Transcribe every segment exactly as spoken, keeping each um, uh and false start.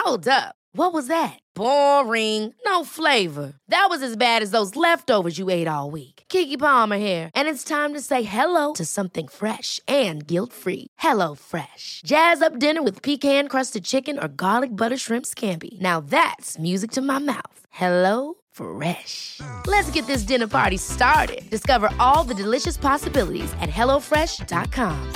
Hold up. What was that? Boring. No flavor. That was as bad as those leftovers you ate all week. Keke Palmer here, and it's time to say hello to something fresh and guilt-free. Hello Fresh. Jazz up dinner with pecan-crusted chicken or garlic butter shrimp scampi. Now that's music to my mouth. Hello Fresh. Let's get this dinner party started. Discover all the delicious possibilities at hello fresh dot com.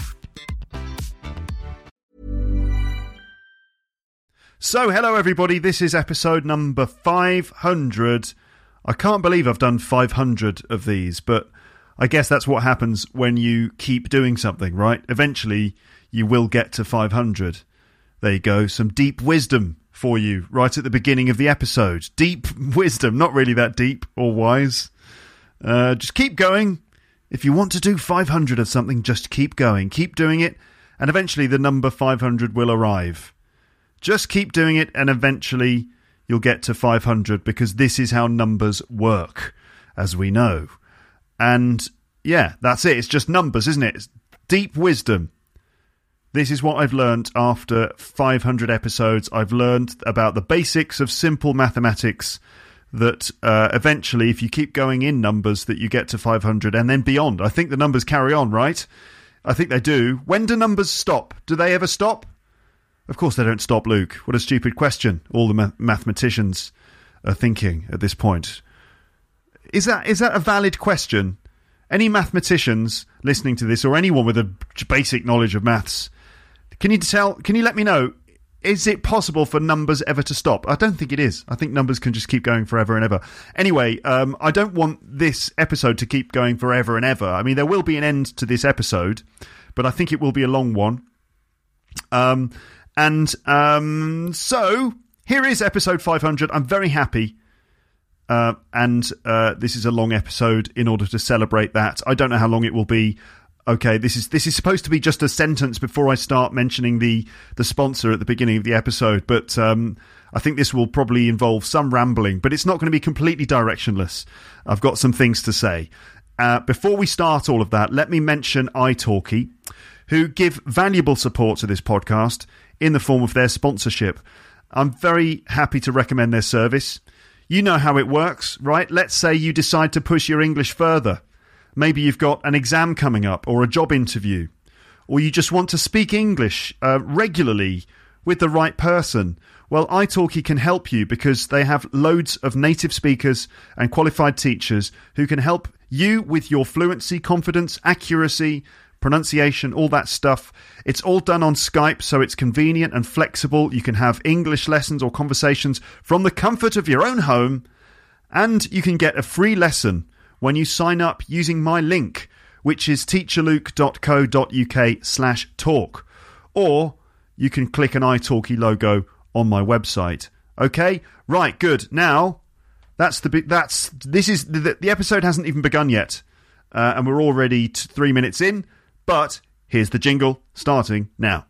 So, hello everybody, this is episode number five hundred. I can't believe I've done five hundred of these, but I guess that's what happens when you keep doing something, right? Eventually, you will get to five hundred. There you go, some deep wisdom for you right at the beginning of the episode. Deep wisdom, not really that deep or wise. Uh, just keep going. If you want to do five hundred of something, just keep going. Keep doing it, and eventually the number five hundred will arrive. Just keep doing it, and eventually you'll get to five hundred, because this is how numbers work, as we know. And yeah, that's it. It's just numbers, isn't it? It's deep wisdom. This is what I've learned after five hundred episodes. I've learned about the basics of simple mathematics, that uh, eventually, if you keep going in numbers, that you get to five hundred and then beyond. I think the numbers carry on, right? I think they do. When do numbers stop? Do they ever stop? Of course they don't stop, Luke. What a stupid question all the ma- mathematicians are thinking at this point. Is that is that a valid question? Any mathematicians listening to this, or anyone with a basic knowledge of maths, can you tell? Can you let me know, is it possible for numbers ever to stop? I don't think it is. I think numbers can just keep going forever and ever. Anyway, um, I don't want this episode to keep going forever and ever. I mean, there will be an end to this episode, but I think it will be a long one. Um... And um, so, here is episode five hundred. I'm very happy. Uh, and uh, this is a long episode in order to celebrate that. I don't know how long it will be. Okay, this is this is supposed to be just a sentence before I start mentioning the, the sponsor at the beginning of the episode. But um, I think this will probably involve some rambling. But it's not going to be completely directionless. I've got some things to say. Uh, before we start all of that, let me mention italki, who give valuable support to this podcast in the form of their sponsorship. I'm very happy to recommend their service. You know how it works, right? Let's say you decide to push your English further. Maybe you've got an exam coming up, or a job interview, or you just want to speak English uh, regularly with the right person. Well, italki can help you, because they have loads of native speakers and qualified teachers who can help you with your fluency, confidence, accuracy, pronunciation, all that stuff. It's all done on Skype, so it's convenient and flexible. You can have English lessons or conversations from the comfort of your own home, and you can get a free lesson when you sign up using my link, which is teacherluke.co.uk slash talk, or you can click an italki logo on my website. Okay, right, good. Now, that's the that's this is the, the episode hasn't even begun yet, uh, and we're already t- three minutes in. But here's the jingle, starting now.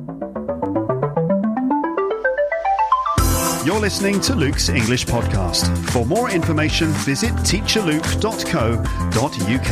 You're listening to Luke's English Podcast. For more information, visit teacher luke dot co dot uk.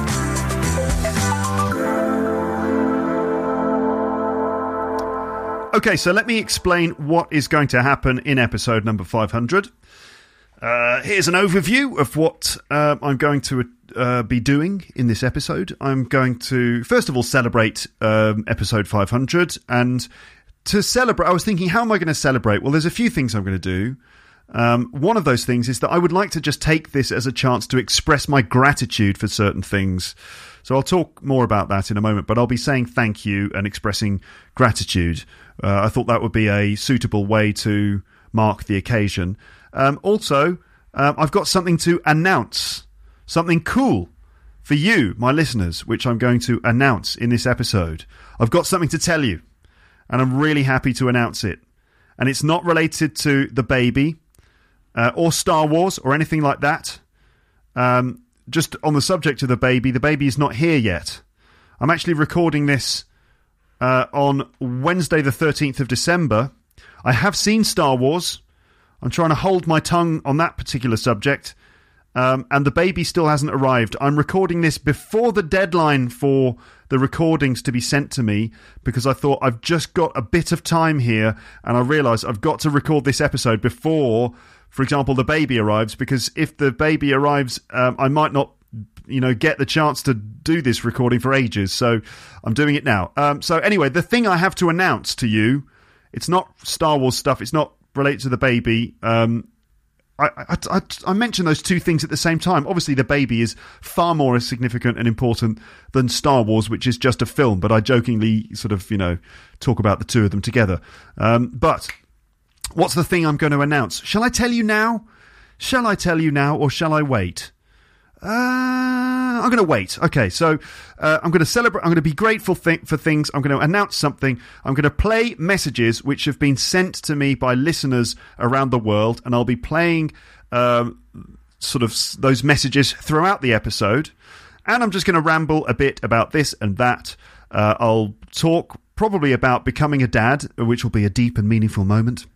Okay, so let me explain what is going to happen in episode number five hundred. Uh, here's an overview of what uh, I'm going to uh, be doing in this episode. I'm going to, first of all, celebrate um, episode five hundred. And to celebrate, I was thinking, how am I going to celebrate? Well, there's a few things I'm going to do. Um, one of those things is that I would like to just take this as a chance to express my gratitude for certain things. So I'll talk more about that in a moment, but I'll be saying thank you and expressing gratitude. Uh, I thought that would be a suitable way to mark the occasion. Um, also, um, I've got something to announce, something cool for you, my listeners, which I'm going to announce in this episode. I've got something to tell you, and I'm really happy to announce it. And it's not related to the baby uh, or Star Wars or anything like that. Um, just on the subject of the baby, the baby is not here yet. I'm actually recording this uh, on Wednesday the thirteenth of December. I have seen Star Wars. I'm trying to hold my tongue on that particular subject. Um, and the baby still hasn't arrived. I'm recording this before the deadline for the recordings to be sent to me, because I thought I've just got a bit of time here, and I realised I've got to record this episode before, for example, the baby arrives, because if the baby arrives, um, I might not, you know, get the chance to do this recording for ages. So I'm doing it now. Um, so anyway, the thing I have to announce to you, it's not Star Wars stuff. It's not related to the baby. Um, I, I, I, I mentioned those two things at the same time. Obviously, the baby is far more significant and important than Star Wars, which is just a film. But I jokingly sort of, you know, talk about the two of them together. Um, but what's the thing I'm going to announce? Shall I tell you now? Shall I tell you now, or shall I wait? Uh, I'm going to wait. Okay, so uh, I'm going to celebrate. I'm going to be grateful th- for things. I'm going to announce something. I'm going to play messages which have been sent to me by listeners around the world, and I'll be playing um, sort of s- those messages throughout the episode. And I'm just going to ramble a bit about this and that. Uh, I'll talk probably about becoming a dad, which will be a deep and meaningful moment.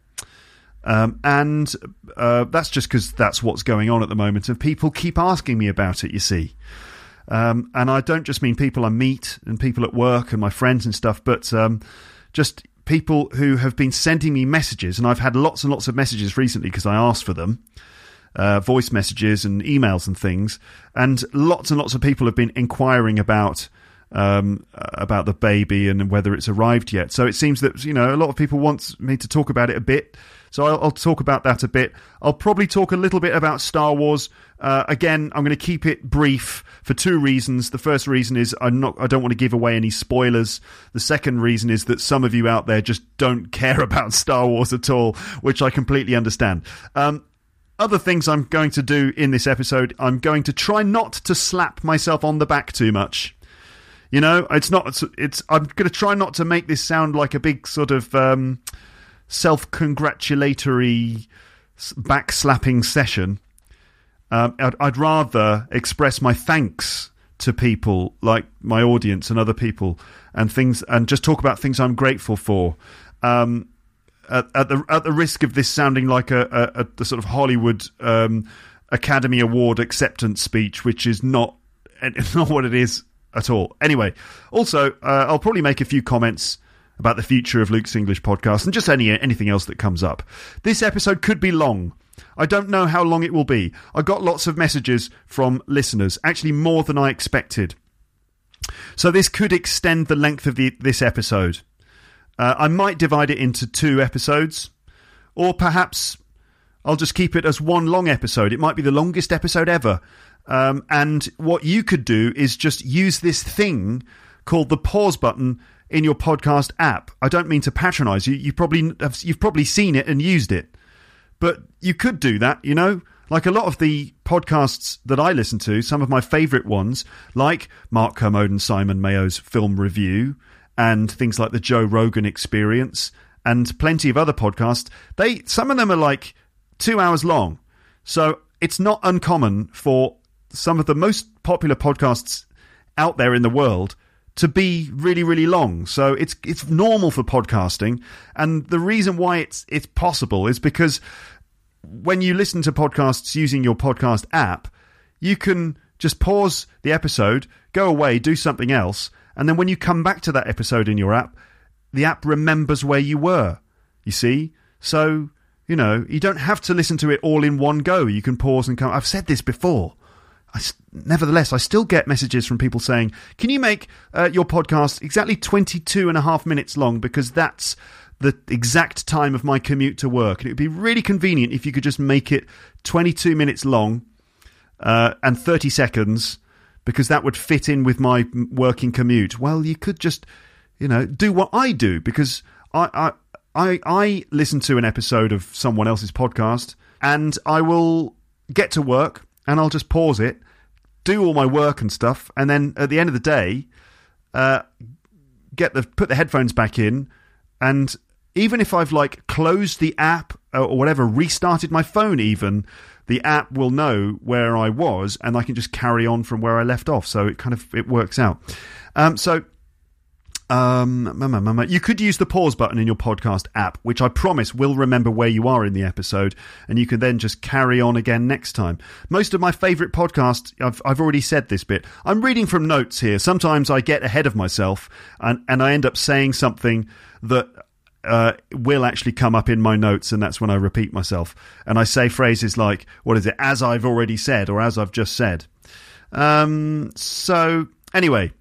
Um, and uh, that's just because that's what's going on at the moment, and people keep asking me about it, you see. Um, and I don't just mean people I meet and people at work and my friends and stuff, but um, just people who have been sending me messages, and I've had lots and lots of messages recently because I asked for them, uh, voice messages and emails and things, and lots and lots of people have been inquiring about um, about the baby and whether it's arrived yet. So it seems that, you know, a lot of people want me to talk about it a bit. So I'll, I'll talk about that a bit. I'll probably talk a little bit about Star Wars. Uh, again, I'm going to keep it brief for two reasons. The first reason is I'm not, I don't want to give away any spoilers. The second reason is that some of you out there just don't care about Star Wars at all, which I completely understand. Um, other things I'm going to do in this episode, I'm going to try not to slap myself on the back too much. You know, it's not, it's, it's I'm going to try not to make this sound like a big sort of um, self-congratulatory back-slapping session. Um, I'd, I'd rather express my thanks to people like my audience and other people, and things, and just talk about things I'm grateful for. Um, at, at the at the risk of this sounding like a, a, a sort of Hollywood um, Academy Award acceptance speech, which is not not what it is at all. Anyway, also uh, I'll probably make a few comments about the future of Luke's English podcast and just any anything else that comes up. This episode could be long. I don't know how long it will be. I got lots of messages from listeners, actually more than I expected. So this could extend the length of the, this episode. Uh, I might divide it into two episodes, or perhaps I'll just keep it as one long episode. It might be the longest episode ever. Um, and what you could do is just use this thing called the pause button in your podcast app. I don't mean to patronise you. You probably have, you've probably seen it and used it. But you could do that, you know, like a lot of the podcasts that I listen to, some of my favourite ones, like Mark Kermode and Simon Mayo's Film Review, and things like the Joe Rogan Experience, and plenty of other podcasts. They some of them are like two hours long. So it's not uncommon for some of the most popular podcasts out there in the world to be really, really long. So it's it's normal for podcasting. And the reason why it's it's possible is because when you listen to podcasts using your podcast app, you can just pause the episode, go away, do something else, and then when you come back to that episode in your app, the app remembers where you were, you see? So, you know, you don't have to listen to it all in one go. You can pause and come. I've said this before. I, nevertheless, I still get messages from people saying, can you make uh, your podcast exactly twenty-two and a half minutes long, because that's the exact time of my commute to work. And it would be really convenient if you could just make it twenty-two minutes long uh, and thirty seconds, because that would fit in with my working commute. Well, you could just, you know, do what I do, because I, I, I, I listen to an episode of someone else's podcast and I will get to work and I'll just pause it, do all my work and stuff, and then at the end of the day, uh, get the put the headphones back in, and even if I've like closed the app or whatever, restarted my phone even, the app will know where I was and I can just carry on from where I left off. So it kind of, it works out. Um, so Um, you could use the pause button in your podcast app, which I promise will remember where you are in the episode, and you can then just carry on again next time. Most of my favourite podcasts, I've, I've already said this bit, I'm reading from notes here. Sometimes I get ahead of myself, and, and I end up saying something that uh, will actually come up in my notes, and that's when I repeat myself. And I say phrases like, what is it, as I've already said, or as I've just said. Um, so, anyway...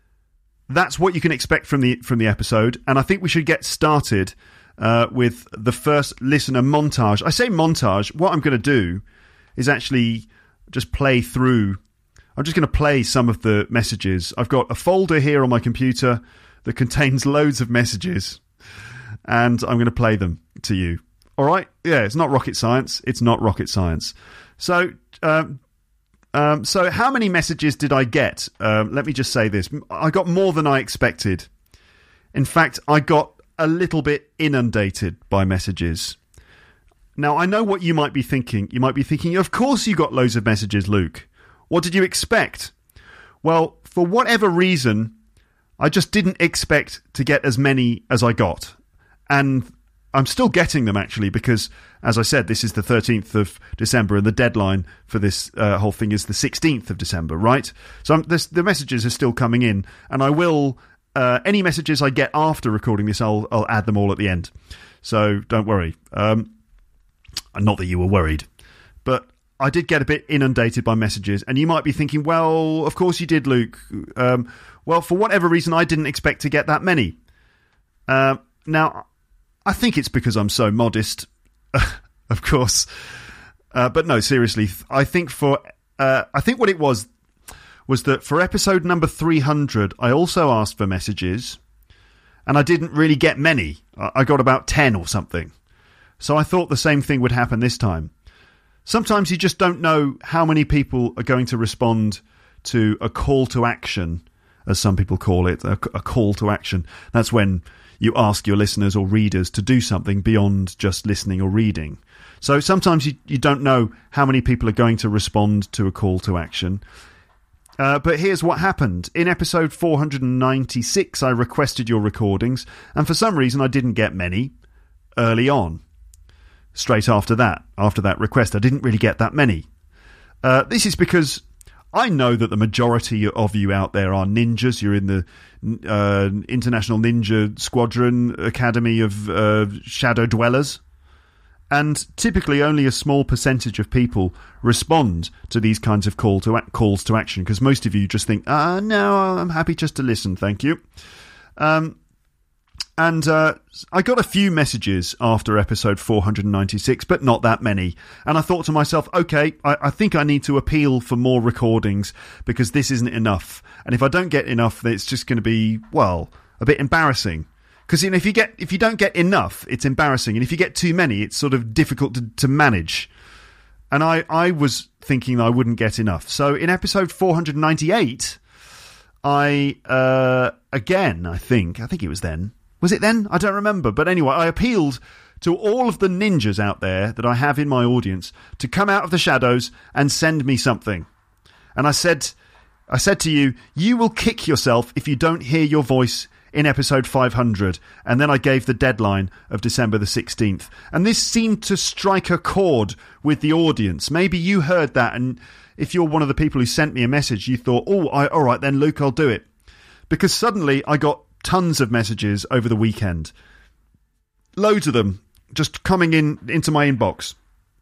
That's what you can expect from the from the episode, and I think we should get started uh, with the first listener montage. I say montage. What I'm going to do is actually just play through. I'm just going to play some of the messages. I've got a folder here on my computer that contains loads of messages, and I'm going to play them to you. All right? Yeah, it's not rocket science. It's not rocket science. So... Um, Um, so how many messages did I get? Um, let me just say this. I got more than I expected. In fact, I got a little bit inundated by messages. Now, I know what you might be thinking. You might be thinking, of course you got loads of messages, Luke. What did you expect? Well, for whatever reason, I just didn't expect to get as many as I got. And I'm still getting them, actually, because, as I said, this is the thirteenth of December, and the deadline for this uh, whole thing is the sixteenth of December, right? So I'm, this, the messages are still coming in, and I will, uh, any messages I get after recording this, I'll, I'll add them all at the end. So don't worry. Um, not that you were worried, but I did get a bit inundated by messages, and you might be thinking, well, of course you did, Luke. Um, well, for whatever reason, I didn't expect to get that many. Uh, now... I think it's because I'm so modest, of course. Uh, but no, seriously, I think for uh, I think what it was was that for episode number three hundred, I also asked for messages, and I didn't really get many. I got about ten or something. So I thought the same thing would happen this time. Sometimes you just don't know how many people are going to respond to a call to action, as some people call it, a, a call to action. That's when you ask your listeners or readers to do something beyond just listening or reading. So sometimes you, you don't know how many people are going to respond to a call to action. Uh, but here's what happened. In episode four hundred ninety-six, I requested your recordings, and for some reason I didn't get many early on. Straight after that, after that request, I didn't really get that many. Uh, this is because I know that the majority of you out there are ninjas. You're in the uh, International Ninja Squadron Academy of uh, Shadow Dwellers. And typically only a small percentage of people respond to these kinds of call to ac- calls to action, because most of you just think, ah, no, I'm happy just to listen, thank you. Um, and uh, I got a few messages after episode four hundred ninety-six, but not that many. And I thought to myself, okay, I, I think I need to appeal for more recordings, because this isn't enough. And if I don't get enough, then it's just going to be, well, a bit embarrassing. Because you know, if you get if you don't get enough, it's embarrassing, and if you get too many, it's sort of difficult to, to manage. And I, I was thinking I wouldn't get enough. So in episode four hundred ninety-eight, I uh, again, I think, I think it was then. Was it then? I don't remember. But anyway, I appealed to all of the ninjas out there that I have in my audience to come out of the shadows and send me something. And I said, I said to you, you will kick yourself if you don't hear your voice in episode five hundred. And then I gave the deadline of December the sixteenth. And this seemed to strike a chord with the audience. Maybe you heard that, and if you're one of the people who sent me a message, you thought, oh, I, all right then, Luke, I'll do it. Because suddenly I got tons of messages over the weekend. Loads of them just coming in into my inbox.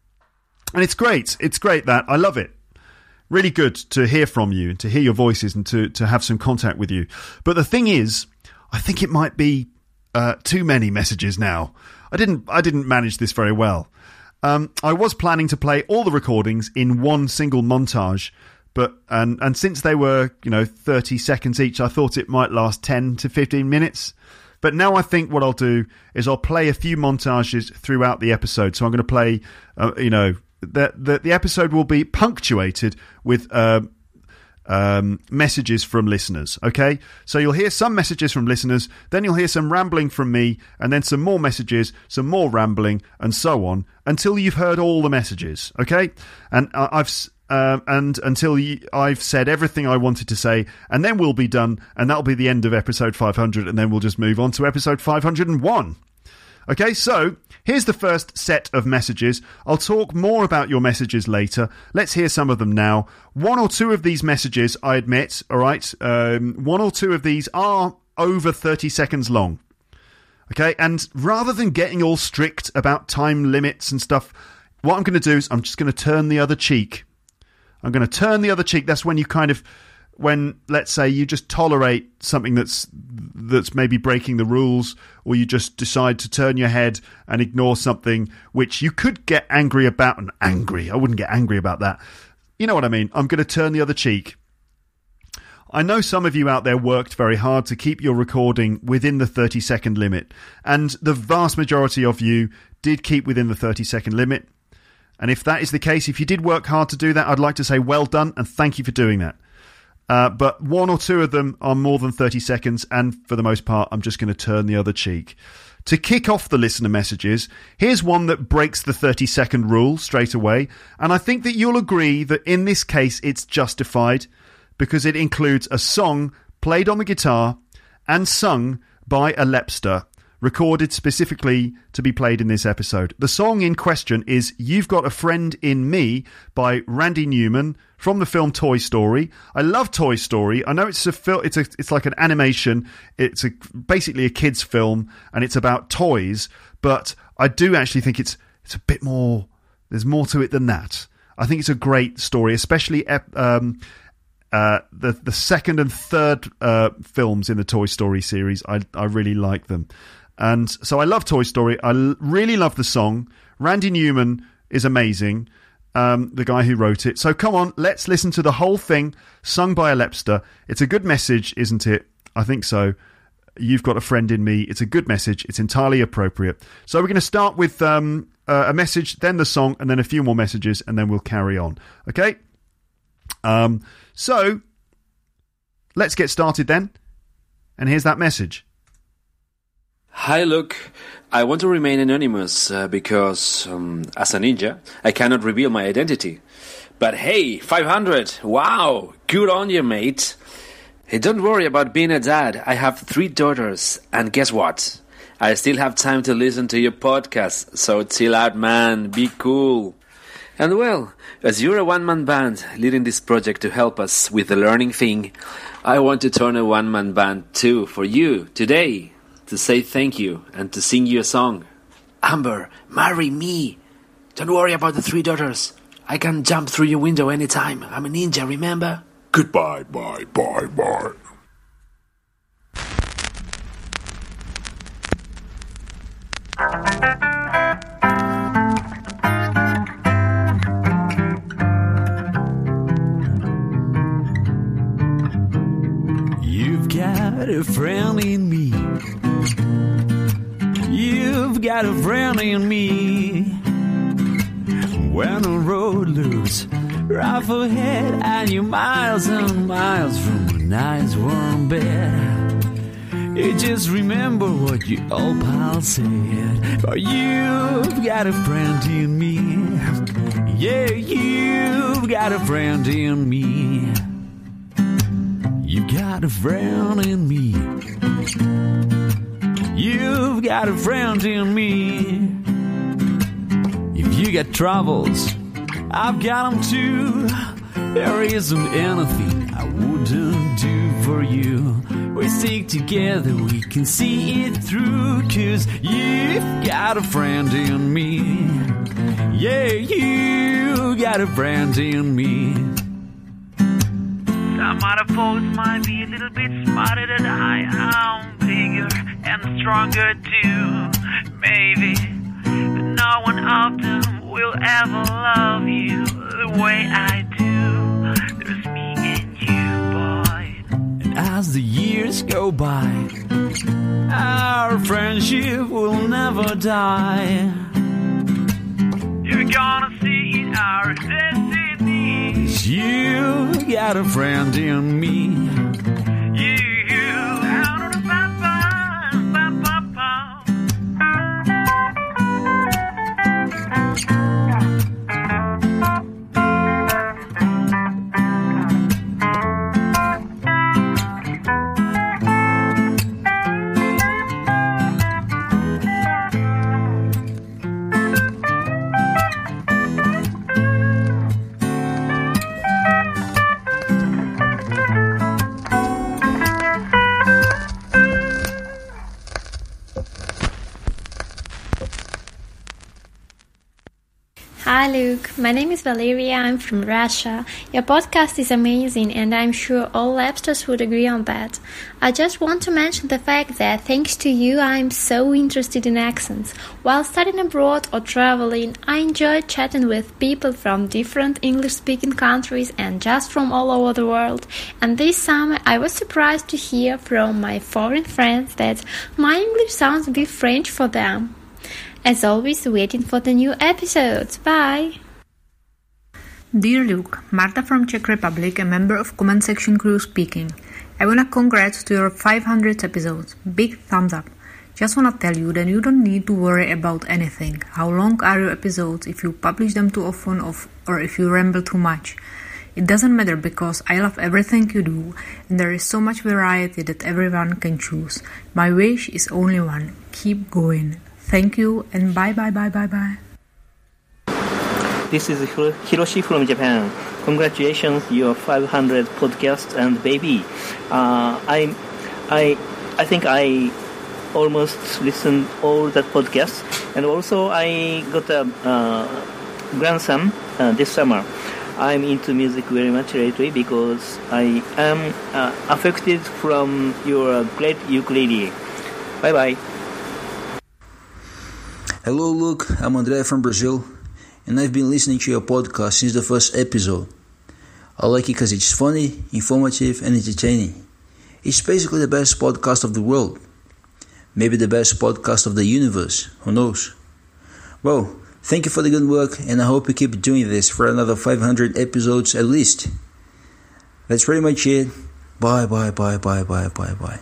And it's great. It's great that. I love it. Really good to hear from you, to hear your voices, and to, to have some contact with you. But the thing is, I think it might be uh, too many messages now. I didn't I didn't manage this very well. Um, I was planning to play all the recordings in one single montage, but and and since they were, you know, thirty seconds each, I thought it might last ten to fifteen minutes. But now I think what I'll do is I'll play a few montages throughout the episode. So I'm going to play, uh, you know, the, the the episode will be punctuated with Uh, Um, messages from listeners, okay? So you'll hear some messages from listeners, then you'll hear some rambling from me, and then some more messages, some more rambling, and so on, until you've heard all the messages, okay? And uh, I've um, and until you, I've said everything I wanted to say, and then we'll be done, and that'll be the end of episode five hundred, and then we'll just move on to episode five hundred one. Okay, so here's the first set of messages. I'll talk more about your messages later. Let's hear some of them now. One or two of these messages, I admit, all right, um, one or two of these are over thirty seconds long. Okay, and rather than getting all strict about time limits and stuff, what I'm going to do is I'm just going to turn the other cheek. I'm going to turn the other cheek. That's when you kind of, when, let's say, you just tolerate something that's that's maybe breaking the rules, or you just decide to turn your head and ignore something which you could get angry about. And angry, I wouldn't get angry about that. You know what I mean? I'm going to turn the other cheek. I know some of you out there worked very hard to keep your recording within the thirty second limit, and the vast majority of you did keep within the thirty second limit. And if that is the case, if you did work hard to do that, I'd like to say well done and thank you for doing that. Uh, but one or two of them are more than thirty seconds, and for the most part, I'm just going to turn the other cheek. To kick off the listener messages, here's one that breaks the thirty second rule straight away, and I think that you'll agree that in this case it's justified, because it includes a song played on the guitar and sung by Alepster, recorded specifically to be played in this episode. The song in question is You've Got a Friend in Me by Randy Newman from the film Toy Story. I love Toy Story. I know it's a fil- it's a it's like an animation. It's a basically a kids film, and it's about toys, but I do actually think it's it's a bit more, there's more to it than that. I think it's a great story, especially um Uh, the the second and third uh, films in the Toy Story series. I I really like them, and so I love Toy Story. I l- really love the song. Randy Newman is amazing, um, the guy who wrote it. So come on, let's listen to the whole thing, sung by Alepster. It's a good message, isn't it? I think so. You've Got a Friend in Me. It's a good message. It's entirely appropriate. So we're going to start with um, uh, a message, then the song, and then a few more messages, and then we'll carry on. Okay. Um. So, let's get started then. And here's that message. Hi, Luke. I want to remain anonymous uh, because, um, as a ninja, I cannot reveal my identity. But hey, five hundred! Wow! Good on you, mate! Hey, don't worry about being a dad. I have three daughters, and guess what? I still have time to listen to your podcast, so chill out, man. Be cool. And well, as you're a one-man band leading this project to help us with the learning thing, I want to turn a one-man band too for you today to say thank you and to sing you a song. Amber, marry me. Don't worry about the three daughters. I can jump through your window anytime. I'm a ninja, remember? Goodbye, bye, bye, bye. You've got a friend in me. You've got a friend in me. When the road looks rough ahead and you're miles and miles from a nice warm bed, you just remember what your old pal said. For you've got a friend in me. Yeah, you've got a friend in me. You've got a friend in me. You've got a friend in me. If you got troubles, I've got them too. There isn't anything I wouldn't do for you. We stick together, we can see it through. 'Cause you've got a friend in me. Yeah, you got a friend in me. Some other folks might be a little bit smarter than I am, bigger and stronger too, maybe. But no one of them will ever love you the way I do. There's me and you, boy. And as the years go by, our friendship will never die. You're gonna see it, our destiny. 'Cause you got a friend in me. You out on the ba-ba, ba-ba-ba. Hi Luke, my name is Valeria, I'm from Russia. Your podcast is amazing and I'm sure all Labsters would agree on that. I just want to mention the fact that thanks to you I'm so interested in accents. While studying abroad or traveling, I enjoy chatting with people from different English-speaking countries and just from all over the world. And this summer I was surprised to hear from my foreign friends that my English sounds a bit French for them. As always, waiting for the new episodes. Bye! Dear Luke, Marta from Czech Republic, a member of comment section crew speaking. I wanna congrats to your five hundredth episode. Big thumbs up. Just wanna tell you that you don't need to worry about anything. How long are your episodes if you publish them too often or if you ramble too much? It doesn't matter because I love everything you do and there is so much variety that everyone can choose. My wish is only one. Keep going. Thank you and bye bye bye bye bye. This is Hiroshi from Japan. Congratulations, your five hundredth podcast and baby. Uh, I, I, I think I almost listened all that podcast, and also I got a uh, grandson uh, this summer. I'm into music very much lately because I am uh, affected from your great ukulele. Bye bye. Hello, Luke. I'm André from Brazil, and I've been listening to your podcast since the first episode. I like it because it's funny, informative, and entertaining. It's basically the best podcast of the world. Maybe the best podcast of the universe. Who knows? Well, thank you for the good work, and I hope you keep doing this for another five hundred episodes at least. That's pretty much it. Bye, bye, bye, bye, bye, bye, bye.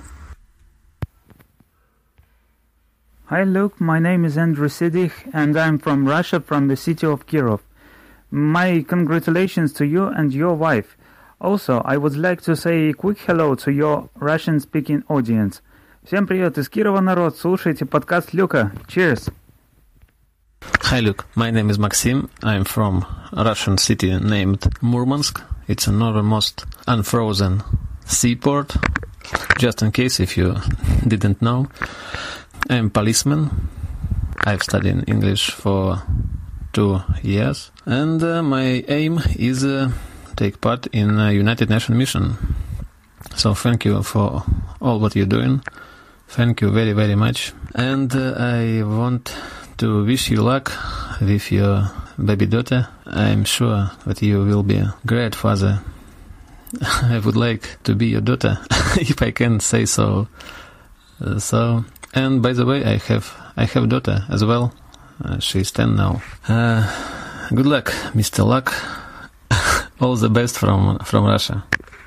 Hi Luke, my name is Andrew Sidich and I'm from Russia, from the city of Kirov. My congratulations to you and your wife. Also, I would like to say a quick hello to your Russian-speaking audience. Всем привет из Кирова, народ, слушайте подкаст Люка. Cheers! Hi Luke, my name is Maxim. I'm from a Russian city named Murmansk. It's a northernmost unfrozen seaport. Just in case if you didn't know. I'm a policeman. I've studied English for two years. And uh, my aim is uh, take part in a United Nations mission. So thank you for all what you're doing. Thank you very, very much. And uh, I want to wish you luck with your baby daughter. I'm sure that you will be a great father. I would like to be your daughter, if I can say so. Uh, so... And by the way, I have I have a daughter as well. Uh, she's ten now. Uh, good luck, Mister Luck. All the best from from Russia.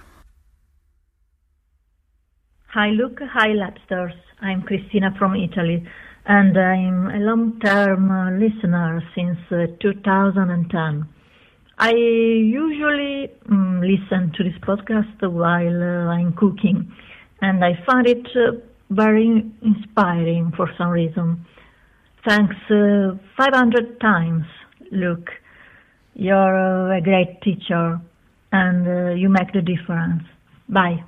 Hi, Luke. Hi, Labsters. I'm Cristina from Italy, and I'm a long-term uh, listener since uh, two thousand ten. I usually um, listen to this podcast while uh, I'm cooking, and I find it uh, very inspiring for some reason. Thanks uh, five hundred times, Luke. You're uh, a great teacher and uh, you make the difference. Bye.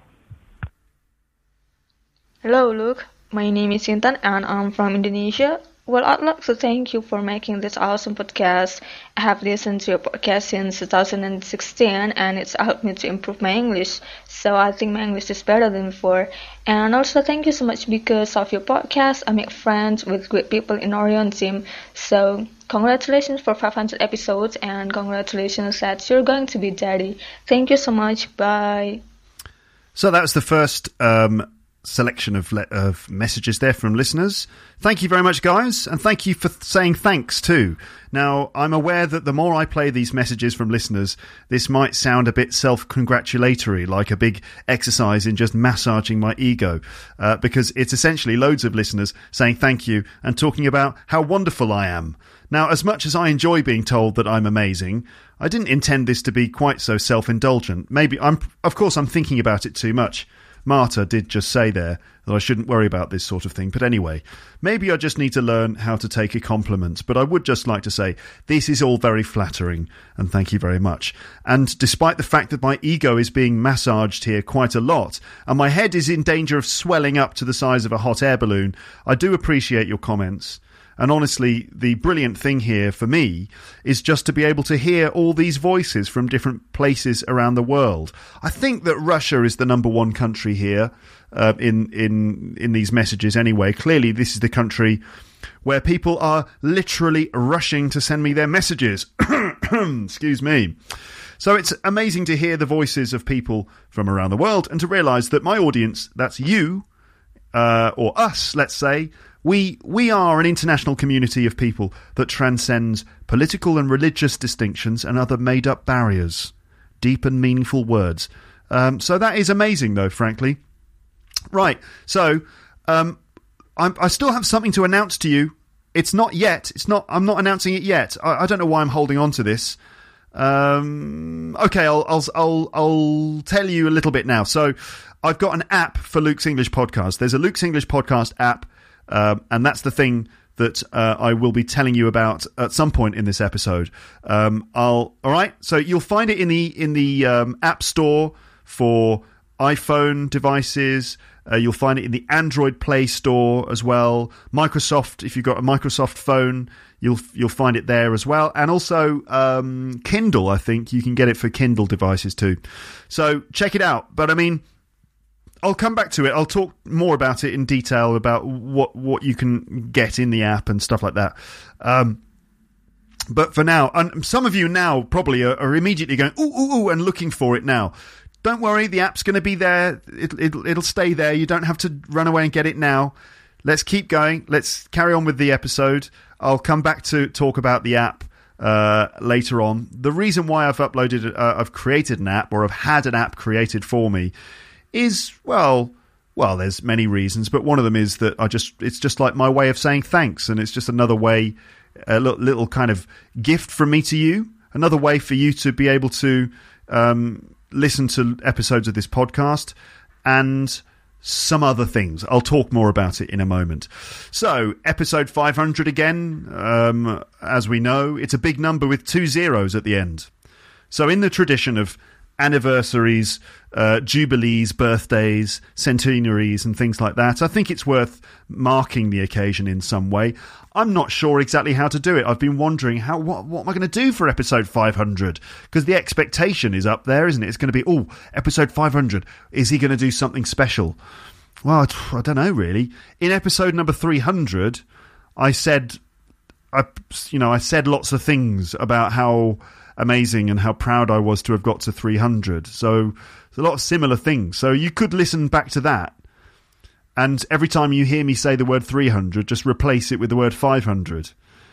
Hello, Luke. My name is Sintan and I'm from Indonesia. Well, I'd like to thank you for making this awesome podcast. I have listened to your podcast since two thousand sixteen and it's helped me to improve my English. So I think my English is better than before. And also thank you so much because of your podcast. I make friends with great people in Orion team. So congratulations for five hundred episodes and congratulations that you're going to be daddy. Thank you so much. Bye. So that was the first um selection of le- of messages there from listeners. Thank you very much, guys, and thank you for th- saying thanks too. Now, I'm aware that the more I play these messages from listeners, this might sound a bit self-congratulatory, like a big exercise in just massaging my ego, uh, because it's essentially loads of listeners saying thank you and talking about how wonderful I am. Now, as much as I enjoy being told that I'm amazing, I didn't intend this to be quite so self-indulgent. Maybe I'm, of course, I'm thinking about it too much. Marta did just say there that I shouldn't worry about this sort of thing. But anyway, maybe I just need to learn how to take a compliment. But I would just like to say this is all very flattering and thank you very much. And despite the fact that my ego is being massaged here quite a lot and my head is in danger of swelling up to the size of a hot air balloon, I do appreciate your comments. And honestly, the brilliant thing here for me is just to be able to hear all these voices from different places around the world. I think that Russia is the number one country here uh, in in in these messages anyway. Clearly, this is the country where people are literally rushing to send me their messages. Excuse me. So it's amazing to hear the voices of people from around the world and to realise that my audience, that's you, uh, or us, let's say, we we are an international community of people that transcends political and religious distinctions and other made-up barriers. Deep and meaningful words. Um, so that is amazing, though, frankly. Right, so um, I'm, I still have something to announce to you. It's not yet. It's not. I'm not announcing it yet. I, I don't know why I'm holding on to this. Um, okay, I'll, I'll I'll I'll tell you a little bit now. So I've got an app for Luke's English Podcast. There's a Luke's English Podcast app, um, and that's the thing that uh, I will be telling you about at some point in this episode. Um, I'll all right. So you'll find it in the in the um, App Store for iPhone devices. Uh, you'll find it in the Android Play Store as well. Microsoft, if you've got a Microsoft phone, you'll you'll find it there as well. And also um, Kindle, I think you can get it for Kindle devices too. So check it out. But I mean, I'll come back to it. I'll talk more about it in detail about what what you can get in the app and stuff like that. Um, but for now, and some of you now probably are, are immediately going ooh ooh ooh and looking for it now. Don't worry, the app's going to be there. It, it, it'll stay there. You don't have to run away and get it now. Let's keep going. Let's carry on with the episode. I'll come back to talk about the app uh, later on. The reason why I've uploaded, uh, I've created an app, or I've had an app created for me, is well, well, there's many reasons, but one of them is that I just, it's just like my way of saying thanks, and it's just another way, a little, little kind of gift from me to you, another way for you to be able to um, listen to episodes of this podcast and some other things. I'll talk more about it in a moment. So, episode five hundred again, um, as we know, it's a big number with two zeros at the end. So, in the tradition of anniversaries, uh, jubilees, birthdays, centenaries and things like that, I think it's worth marking the occasion in some way. I'm not sure exactly how to do it. I've been wondering how what, what am I going to do for episode five hundred? Because the expectation is up there, isn't it? It's going to be, oh, episode five hundred. Is he going to do something special? Well, I don't know, really. In episode number three hundred, I said, I, you know, I said lots of things about how amazing and how proud I was to have got to three hundred. So there's a lot of similar things. So you could listen back to that. And every time you hear me say the word three hundred, just replace it with the word five hundred.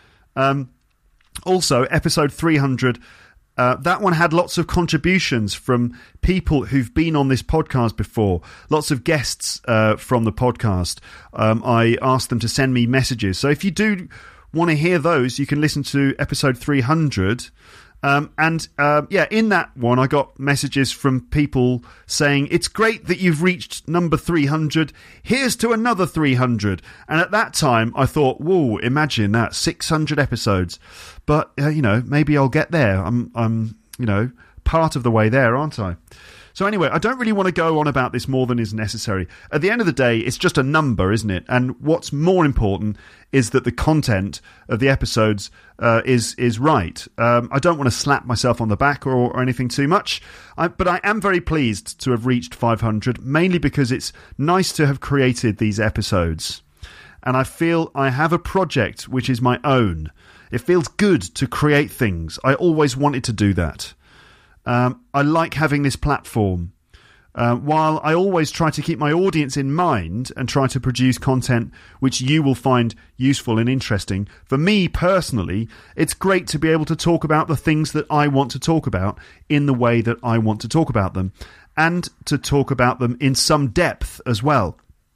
Um, also, episode three hundred, uh, that one had lots of contributions from people who've been on this podcast before. Lots of guests uh, from the podcast. Um, I asked them to send me messages. So if you do want to hear those, you can listen to episode three hundred. Um, and uh, yeah, in that one, I got messages from people saying, it's great that you've reached number three hundred. Here's to another three hundred. And at that time, I thought, whoa, imagine that, six hundred episodes. But, uh, you know, maybe I'll get there. I'm, I'm, you know, part of the way there, aren't I? So anyway, I don't really want to go on about this more than is necessary. At the end of the day, it's just a number, isn't it? And what's more important is that the content of the episodes uh, is is right. Um, I don't want to slap myself on the back or, or anything too much, I, but I am very pleased to have reached five hundred, mainly because it's nice to have created these episodes. And I feel I have a project which is my own. It feels good to create things. I always wanted to do that. Um, I like having this platform. Uh, while I always try to keep my audience in mind and try to produce content which you will find useful and interesting, for me personally, it's great to be able to talk about the things that I want to talk about in the way that I want to talk about them, and to talk about them in some depth as well.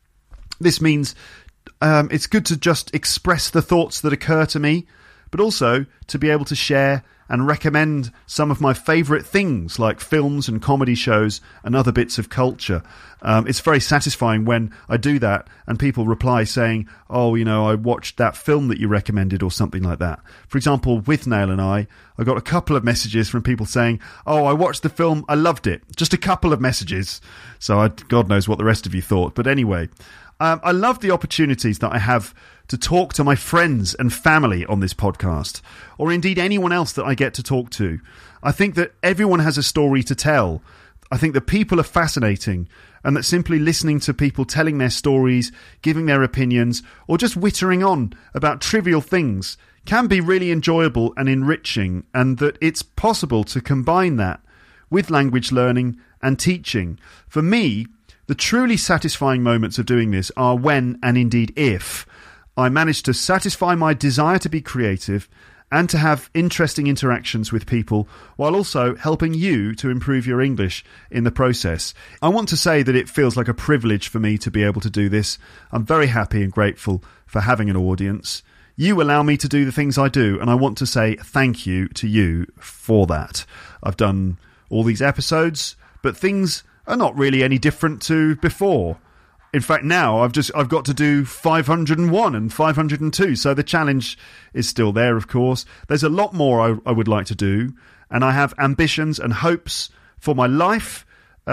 This means um, it's good to just express the thoughts that occur to me, but also to be able to share and recommend some of my favourite things like films and comedy shows and other bits of culture. Um, it's very satisfying when I do that and people reply saying, oh, you know, I watched that film that you recommended or something like that. For example, with Nail and I, I got a couple of messages from people saying, oh, I watched the film, I loved it. Just a couple of messages. So I, God knows what the rest of you thought. But anyway, um, I love the opportunities that I have to talk to my friends and family on this podcast, or indeed anyone else that I get to talk to. I think that everyone has a story to tell. I think that people are fascinating, and that simply listening to people telling their stories, giving their opinions, or just whittering on about trivial things can be really enjoyable and enriching, and that it's possible to combine that with language learning and teaching. For me, the truly satisfying moments of doing this are when, and indeed if, I manage to satisfy my desire to be creative and to have interesting interactions with people while also helping you to improve your English in the process. I want to say that it feels like a privilege for me to be able to do this. I'm very happy and grateful for having an audience. You allow me to do the things I do, and I want to say thank you to you for that. I've done all these episodes, but things are not really any different to before. In fact, now I've just I've got to do five hundred and one and five hundred and two, so the challenge is still there, of course. There's a lot more I, I would like to do, and I have ambitions and hopes for my life,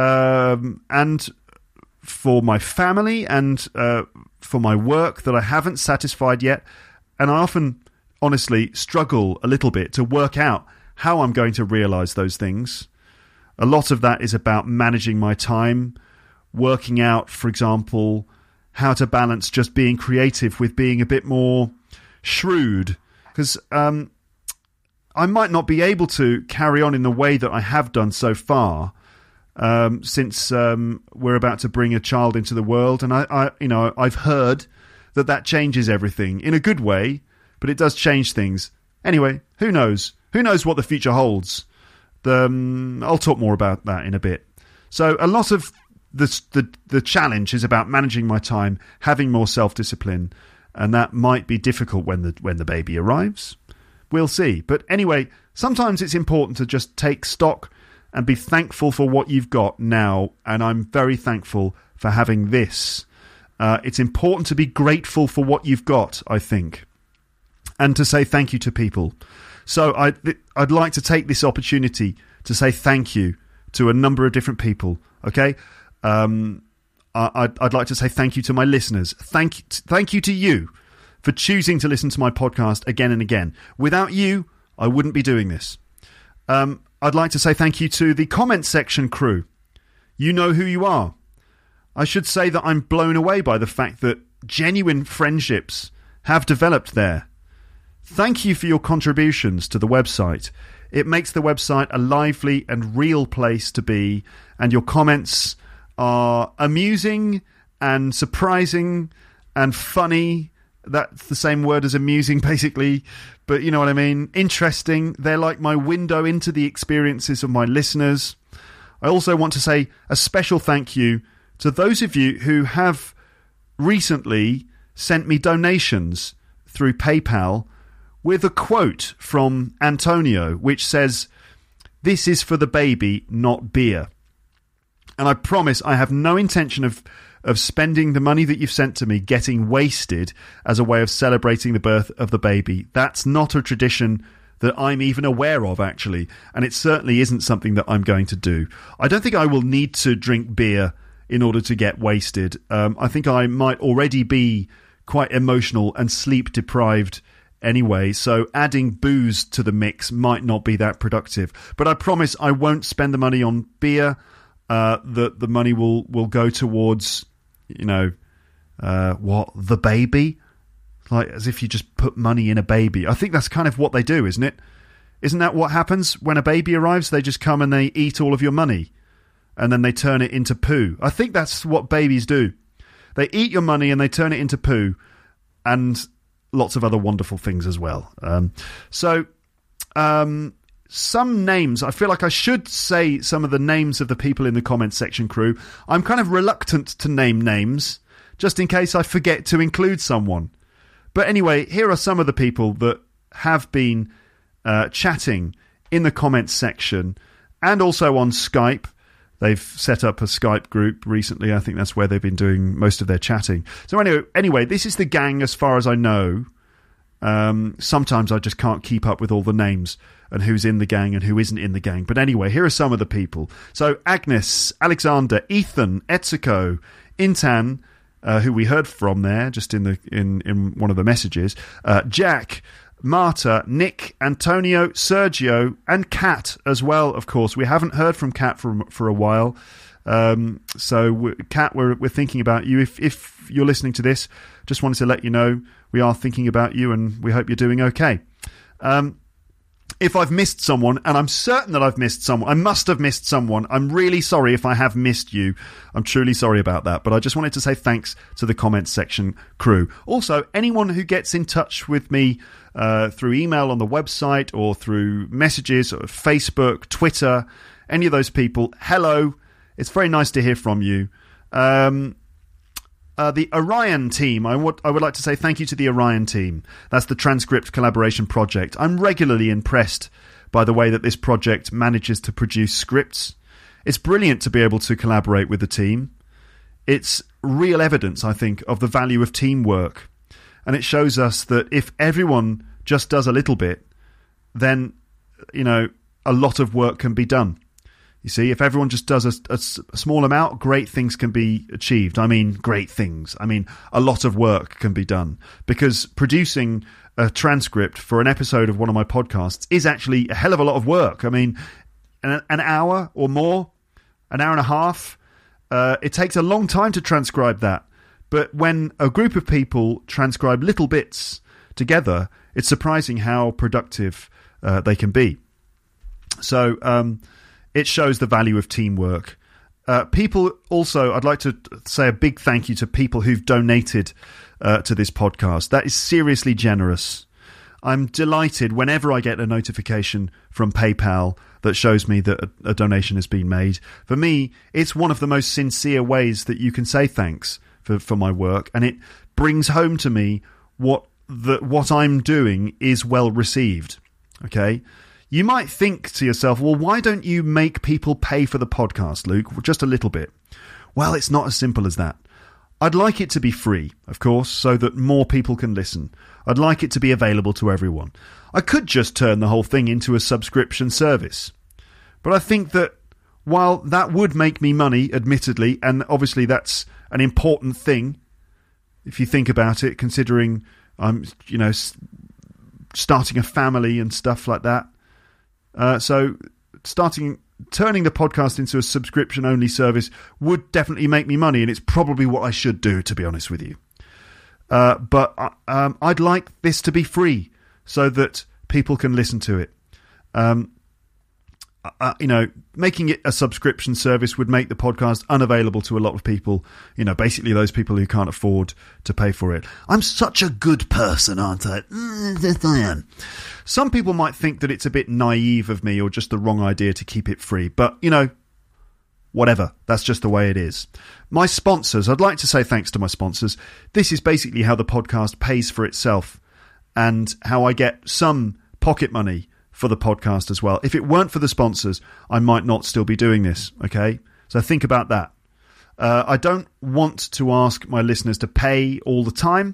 um, and for my family, and uh, for my work that I haven't satisfied yet. And I often, honestly, struggle a little bit to work out how I'm going to realise those things. A lot of that is about managing my time, working out, for example, how to balance just being creative with being a bit more shrewd. Because um, I might not be able to carry on in the way that I have done so far, um, since um, we're about to bring a child into the world. And I, I, you know, I've heard that that changes everything in a good way, but it does change things. Anyway, who knows? Who knows what the future holds? The, um, I'll talk more about that in a bit. So a lot of the, the the challenge is about managing my time, having more self-discipline, and that might be difficult when the when the baby arrives. We'll see. But anyway, sometimes it's important to just take stock and be thankful for what you've got now, and I'm very thankful for having this. Uh, it's important to be grateful for what you've got, I think, and to say thank you to people. So I, I'd like to take this opportunity to say thank you to a number of different people, okay? Um, I, I'd, I'd like to say thank you to my listeners. Thank, thank you to you for choosing to listen to my podcast again and again. Without you, I wouldn't be doing this. Um, I'd like to say thank you to the comment section crew. You know who you are. I should say that I'm blown away by the fact that genuine friendships have developed there. Thank you for your contributions to the website. It makes the website a lively and real place to be, and your comments are amusing and surprising and funny. That's the same word as amusing, basically, but you know what I mean. Interesting. They're like my window into the experiences of my listeners. I also want to say a special thank you to those of you who have recently sent me donations through PayPal with a quote from Antonio, which says, "This is for the baby, not beer." And I promise I have no intention of, of spending the money that you've sent to me getting wasted as a way of celebrating the birth of the baby. That's not a tradition that I'm even aware of, actually, and it certainly isn't something that I'm going to do. I don't think I will need to drink beer in order to get wasted. Um, I think I might already be quite emotional and sleep deprived anyway, so adding booze to the mix might not be that productive. But I promise I won't spend the money on beer. Uh, the the money will, will go towards, you know, uh, what, the baby? Like, as if you just put money in a baby. I think that's kind of what they do, isn't it? Isn't that what happens when a baby arrives? They just come and they eat all of your money, and then they turn it into poo. I think that's what babies do. They eat your money and they turn it into poo, and lots of other wonderful things as well. Um, so, um, some names, I feel like I should say some of the names of the people in the comments section crew. I'm kind of reluctant to name names, just in case I forget to include someone. But anyway, here are some of the people that have been uh, chatting in the comments section and also on Skype. They've set up a Skype group recently. I think that's where they've been doing most of their chatting. So anyway, anyway, this is the gang as far as I know. Um, sometimes I just can't keep up with all the names and who's in the gang and who isn't in the gang. But anyway, here are some of the people. So Agnes, Alexander, Ethan, Etsuko, Intan, uh, who we heard from there, just in the in, in one of the messages, uh, Jack, Marta, Nick, Antonio, Sergio, and Kat as well, of course. We haven't heard from Kat for, for a while. Um, so, Kat, we're, we're thinking about you. If, if you're listening to this, just wanted to let you know we are thinking about you and we hope you're doing okay. Um, if I've missed someone, and I'm certain that I've missed someone, I must have missed someone. I'm really sorry if I have missed you. I'm truly sorry about that. But I just wanted to say thanks to the comments section crew. Also, anyone who gets in touch with me uh, through email on the website or through messages or Facebook, Twitter, any of those people, hello. It's very nice to hear from you. Um, uh, the Orion team, I would, I would like to say thank you to the Orion team. That's the Transcript Collaboration Project. I'm regularly impressed by the way that this project manages to produce scripts. It's brilliant to be able to collaborate with the team. It's real evidence, I think, of the value of teamwork. And it shows us that if everyone just does a little bit, then, you know, a lot of work can be done. You see, if everyone just does a, a, a small amount, great things can be achieved. I mean, great things. I mean, a lot of work can be done. Because producing a transcript for an episode of one of my podcasts is actually a hell of a lot of work. I mean, an, an hour or more, an hour and a half, uh, it takes a long time to transcribe that. But when a group of people transcribe little bits together, it's surprising how productive uh, they can be. So, um... it shows the value of teamwork. Uh, people also, I'd like to say a big thank you to people who've donated uh, to this podcast. That is seriously generous. I'm delighted whenever I get a notification from PayPal that shows me that a, a donation has been made. For me, it's one of the most sincere ways that you can say thanks for, for my work, and it brings home to me what the, what I'm doing is well received. Okay? You might think to yourself, well, why don't you make people pay for the podcast, Luke? Just a little bit. Well, it's not as simple as that. I'd like it to be free, of course, so that more people can listen. I'd like it to be available to everyone. I could just turn the whole thing into a subscription service. But I think that while that would make me money, admittedly, and obviously that's an important thing, if you think about it, considering I'm, you know, starting a family and stuff like that. Uh, so starting, turning the podcast into a subscription-only service would definitely make me money, and it's probably what I should do, to be honest with you. Uh, but um, I'd like this to be free so that people can listen to it. Um, uh, you know, making it a subscription service would make the podcast unavailable to a lot of people. You know, basically those people who can't afford to pay for it. I'm such a good person, aren't I? Yes, I am. Some people might think that it's a bit naive of me or just the wrong idea to keep it free. But, you know, whatever. That's just the way it is. My sponsors, I'd like to say thanks to my sponsors. This is basically how the podcast pays for itself and how I get some pocket money for the podcast as well. If it weren't for the sponsors, I might not still be doing this, okay? So think about that. Uh, I don't want to ask my listeners to pay all the time,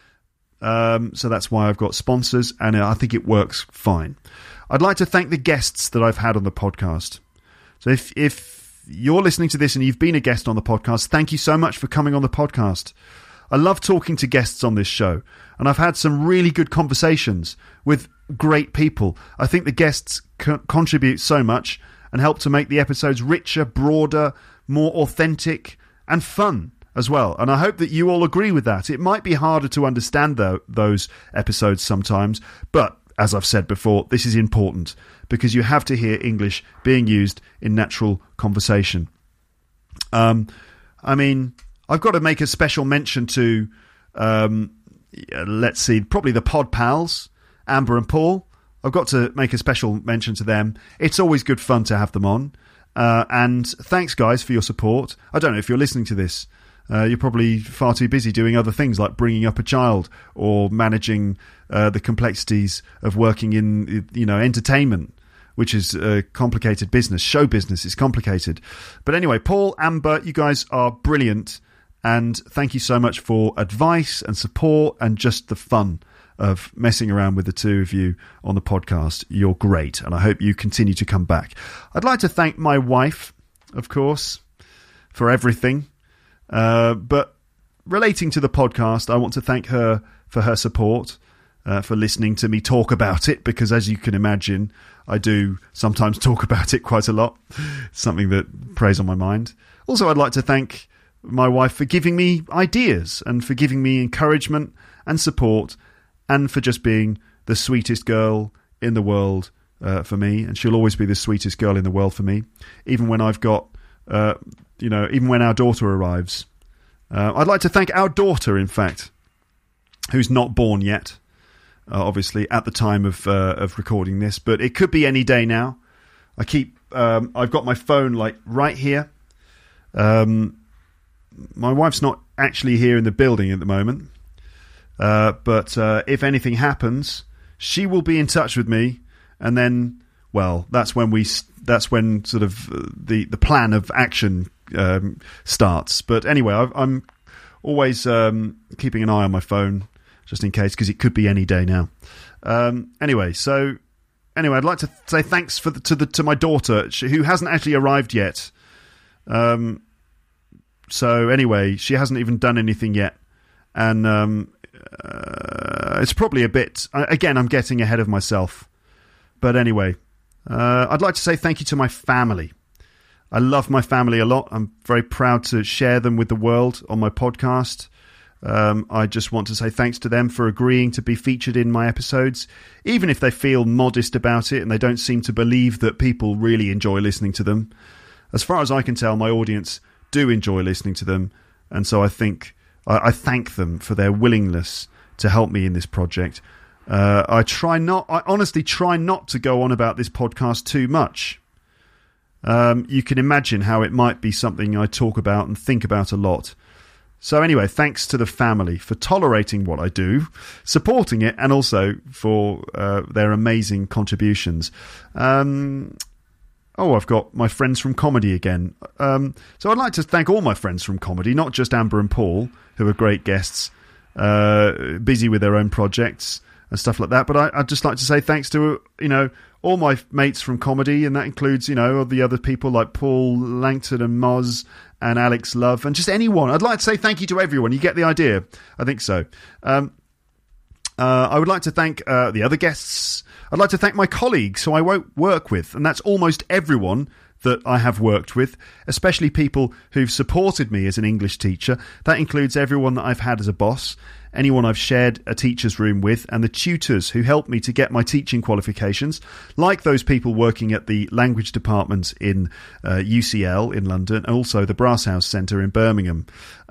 um, so that's why I've got sponsors, and I think it works fine. I'd like to thank the guests that I've had on the podcast. So if, if you're listening to this and you've been a guest on the podcast, thank you so much for coming on the podcast. I love talking to guests on this show, and I've had some really good conversations with great people. I think the guests co- contribute so much and help to make the episodes richer, broader, more authentic and fun as well. And I hope that you all agree with that. It might be harder to understand though, those episodes sometimes, but as I've said before, this is important because you have to hear English being used in natural conversation. Um, I mean, I've got to make a special mention to, um, let's see, probably the Pod Pals, Amber and Paul. I've got to make a special mention to them. It's always good fun to have them on. Uh, and thanks, guys, for your support. I don't know if you're listening to this. Uh, you're probably far too busy doing other things like bringing up a child or managing uh, the complexities of working in, you know, entertainment, which is a complicated business. Show business is complicated. But anyway, Paul, Amber, you guys are brilliant. And thank you so much for advice and support and just the fun of messing around with the two of you on the podcast. You're great, and I hope you continue to come back. I'd like to thank my wife, of course, for everything. Uh, but relating to the podcast, I want to thank her for her support, uh, for listening to me talk about it, because as you can imagine, I do sometimes talk about it quite a lot. It's something that preys on my mind. Also, I'd like to thank my wife for giving me ideas and for giving me encouragement and support, and for just being the sweetest girl in the world uh, for me. And she'll always be the sweetest girl in the world for me, even when I've got, uh, you know, even when our daughter arrives. Uh, I'd like to thank our daughter, in fact, who's not born yet, uh, obviously, at the time of uh, of recording this, but it could be any day now. I keep, um, I've got my phone like right here. Um, my wife's not actually here in the building at the moment, uh, but uh, if anything happens, she will be in touch with me, and then, well, that's when we, that's when sort of the the plan of action um, starts. But anyway, I've, I'm always um, keeping an eye on my phone just in case, because it could be any day now. Um, anyway, so anyway, I'd like to say thanks for the, to the to my daughter, who hasn't actually arrived yet. Um. So anyway, she hasn't even done anything yet, and um, uh, it's probably a bit. Again, I'm getting ahead of myself, but anyway, uh, I'd like to say thank you to my family. I love my family a lot. I'm very proud to share them with the world on my podcast. Um, I just want to say thanks to them for agreeing to be featured in my episodes, even if they feel modest about it and they don't seem to believe that people really enjoy listening to them. As far as I can tell, my audience do enjoy listening to them, and so I think I, I thank them for their willingness to help me in this project. Uh, I try not, I honestly try not to go on about this podcast too much. Um, you can imagine how it might be something I talk about and think about a lot. So anyway, thanks to the family for tolerating what I do, supporting it, and also for uh, their amazing contributions. Um, Oh, I've got my friends from comedy again. Um, so I'd like to thank all my friends from comedy, not just Amber and Paul, who are great guests, uh, busy with their own projects and stuff like that. But I, I'd just like to say thanks to, you know, all my mates from comedy, and that includes, you know, all the other people like Paul Langton and Moz and Alex Love, and just anyone. I'd like to say thank you to everyone. You get the idea? I think so. Um, uh, I would like to thank uh, the other guests. I'd like to thank my colleagues who I won't work with, and that's almost everyone that I have worked with, especially people who've supported me as an English teacher. That includes everyone that I've had as a boss, anyone I've shared a teacher's room with, and the tutors who helped me to get my teaching qualifications, like those people working at the language department in uh, U C L in London, and also the Brass House Centre in Birmingham.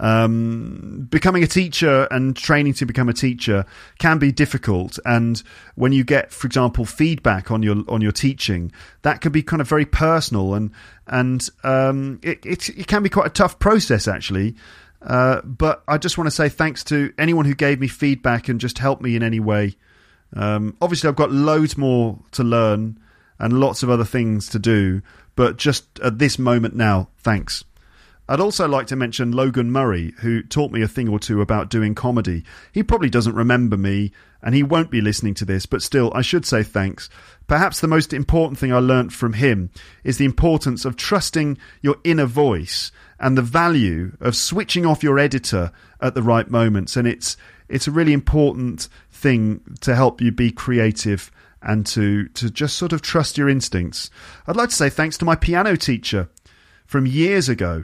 Um, becoming a teacher and training to become a teacher can be difficult, and when you get, for example, feedback on your on your teaching, that can be kind of very personal, and and um, it, it it can be quite a tough process actually. Uh, but I just want to say thanks to anyone who gave me feedback and just helped me in any way. Um, obviously, I've got loads more to learn and lots of other things to do, but just at this moment now, thanks. I'd also like to mention Logan Murray, who taught me a thing or two about doing comedy. He probably doesn't remember me, and he won't be listening to this, but still, I should say thanks. Perhaps the most important thing I learnt from him is the importance of trusting your inner voice and the value of switching off your editor at the right moments. And it's it's a really important thing to help you be creative and to, to just sort of trust your instincts. I'd like to say thanks to my piano teacher from years ago.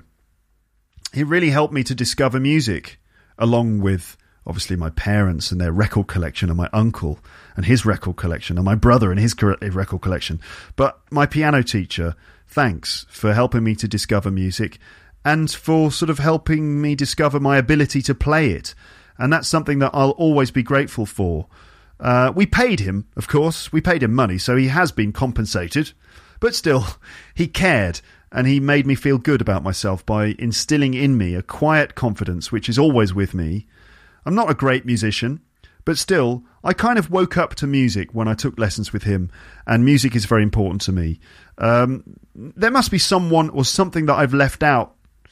He really helped me to discover music, along with obviously my parents and their record collection, and my uncle and his record collection, and my brother and his record collection. But my piano teacher, thanks for helping me to discover music and for sort of helping me discover my ability to play it. And that's something that I'll always be grateful for. Uh, we paid him, of course. We paid him money, so he has been compensated. But still, he cared, and he made me feel good about myself by instilling in me a quiet confidence which is always with me. I'm not a great musician, but still, I kind of woke up to music when I took lessons with him, and music is very important to me. Um, there must be someone or something that I've left out.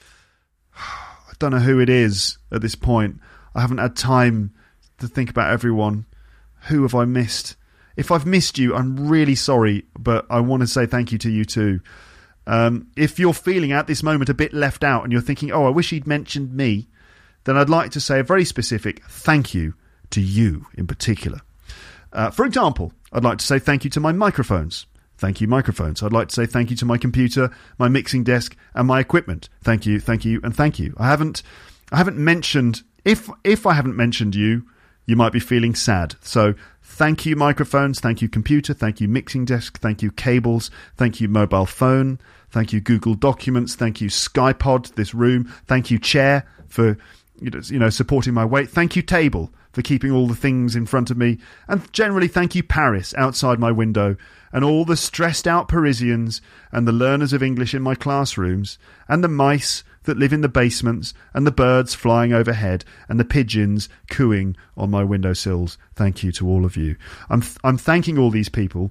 I don't know who it is at this point. I haven't had time to think about everyone. Who have I missed? If I've missed you, I'm really sorry, but I want to say thank you to you too. Um, if you're feeling at this moment a bit left out and you're thinking, oh, I wish he'd mentioned me, then I'd like to say a very specific thank you to you in particular. Uh, for example, I'd like to say thank you to my microphones. Thank you, microphones. I'd like to say thank you to my computer, my mixing desk, and my equipment. Thank you, thank you, and thank you. I haven't, I haven't mentioned. If if I haven't mentioned you, you might be feeling sad. So thank you, microphones. Thank you, computer. Thank you, mixing desk. Thank you, cables. Thank you, mobile phone. Thank you, Google Documents. Thank you, SkyPod, this room. Thank you, chair, for you know supporting my weight. Thank you, table, for keeping all the things in front of me. And generally, thank you, Paris, outside my window, and all the stressed-out Parisians, and the learners of English in my classrooms, and the mice that live in the basements, and the birds flying overhead, and the pigeons cooing on my windowsills. Thank you to all of you. I'm th- I'm thanking all these people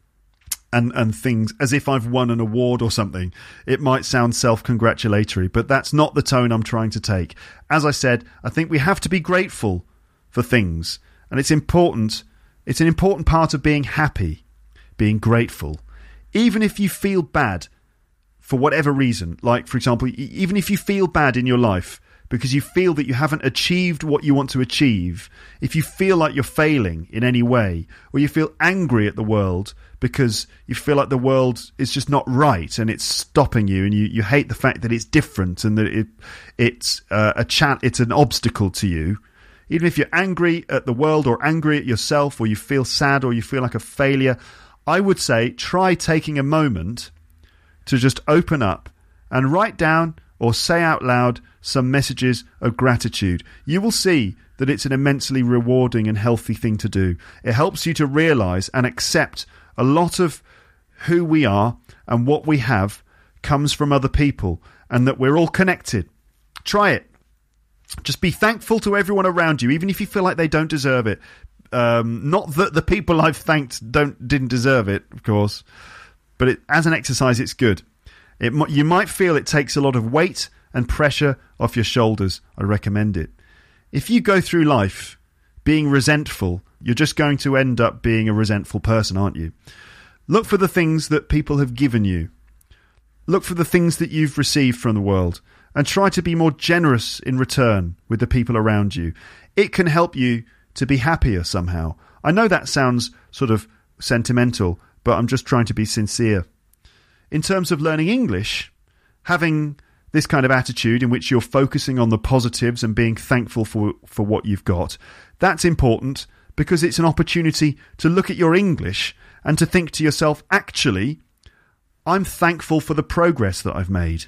and, and things as if I've won an award or something. It might sound self-congratulatory, but that's not the tone I'm trying to take. As I said, I think we have to be grateful for things, and it's important. It's an important part of being happy, being grateful. Even if you feel bad for whatever reason, like, for example, even if you feel bad in your life because you feel that you haven't achieved what you want to achieve, if you feel like you're failing in any way, or you feel angry at the world because you feel like the world is just not right and it's stopping you, and you, you hate the fact that it's different and that it it's uh, a chat, it's an obstacle to you, even if you're angry at the world or angry at yourself, or you feel sad or you feel like a failure, I would say try taking a moment to just open up and write down or say out loud some messages of gratitude. You will see that it's an immensely rewarding and healthy thing to do. It helps you to realise and accept a lot of who we are and what we have comes from other people, and that we're all connected. Try it. Just be thankful to everyone around you, even if you feel like they don't deserve it. Um, not that the people I've thanked don't didn't deserve it, of course, but it, as an exercise, it's good. It, you might feel it takes a lot of weight and pressure off your shoulders. I recommend it. If you go through life being resentful, you're just going to end up being a resentful person, aren't you? Look for the things that people have given you. Look for the things that you've received from the world, and try to be more generous in return with the people around you. It can help you to be happier somehow. I know that sounds sort of sentimental, but I'm just trying to be sincere. In terms of learning English, having this kind of attitude in which you're focusing on the positives and being thankful for, for what you've got, that's important because it's an opportunity to look at your English and to think to yourself, actually, I'm thankful for the progress that I've made.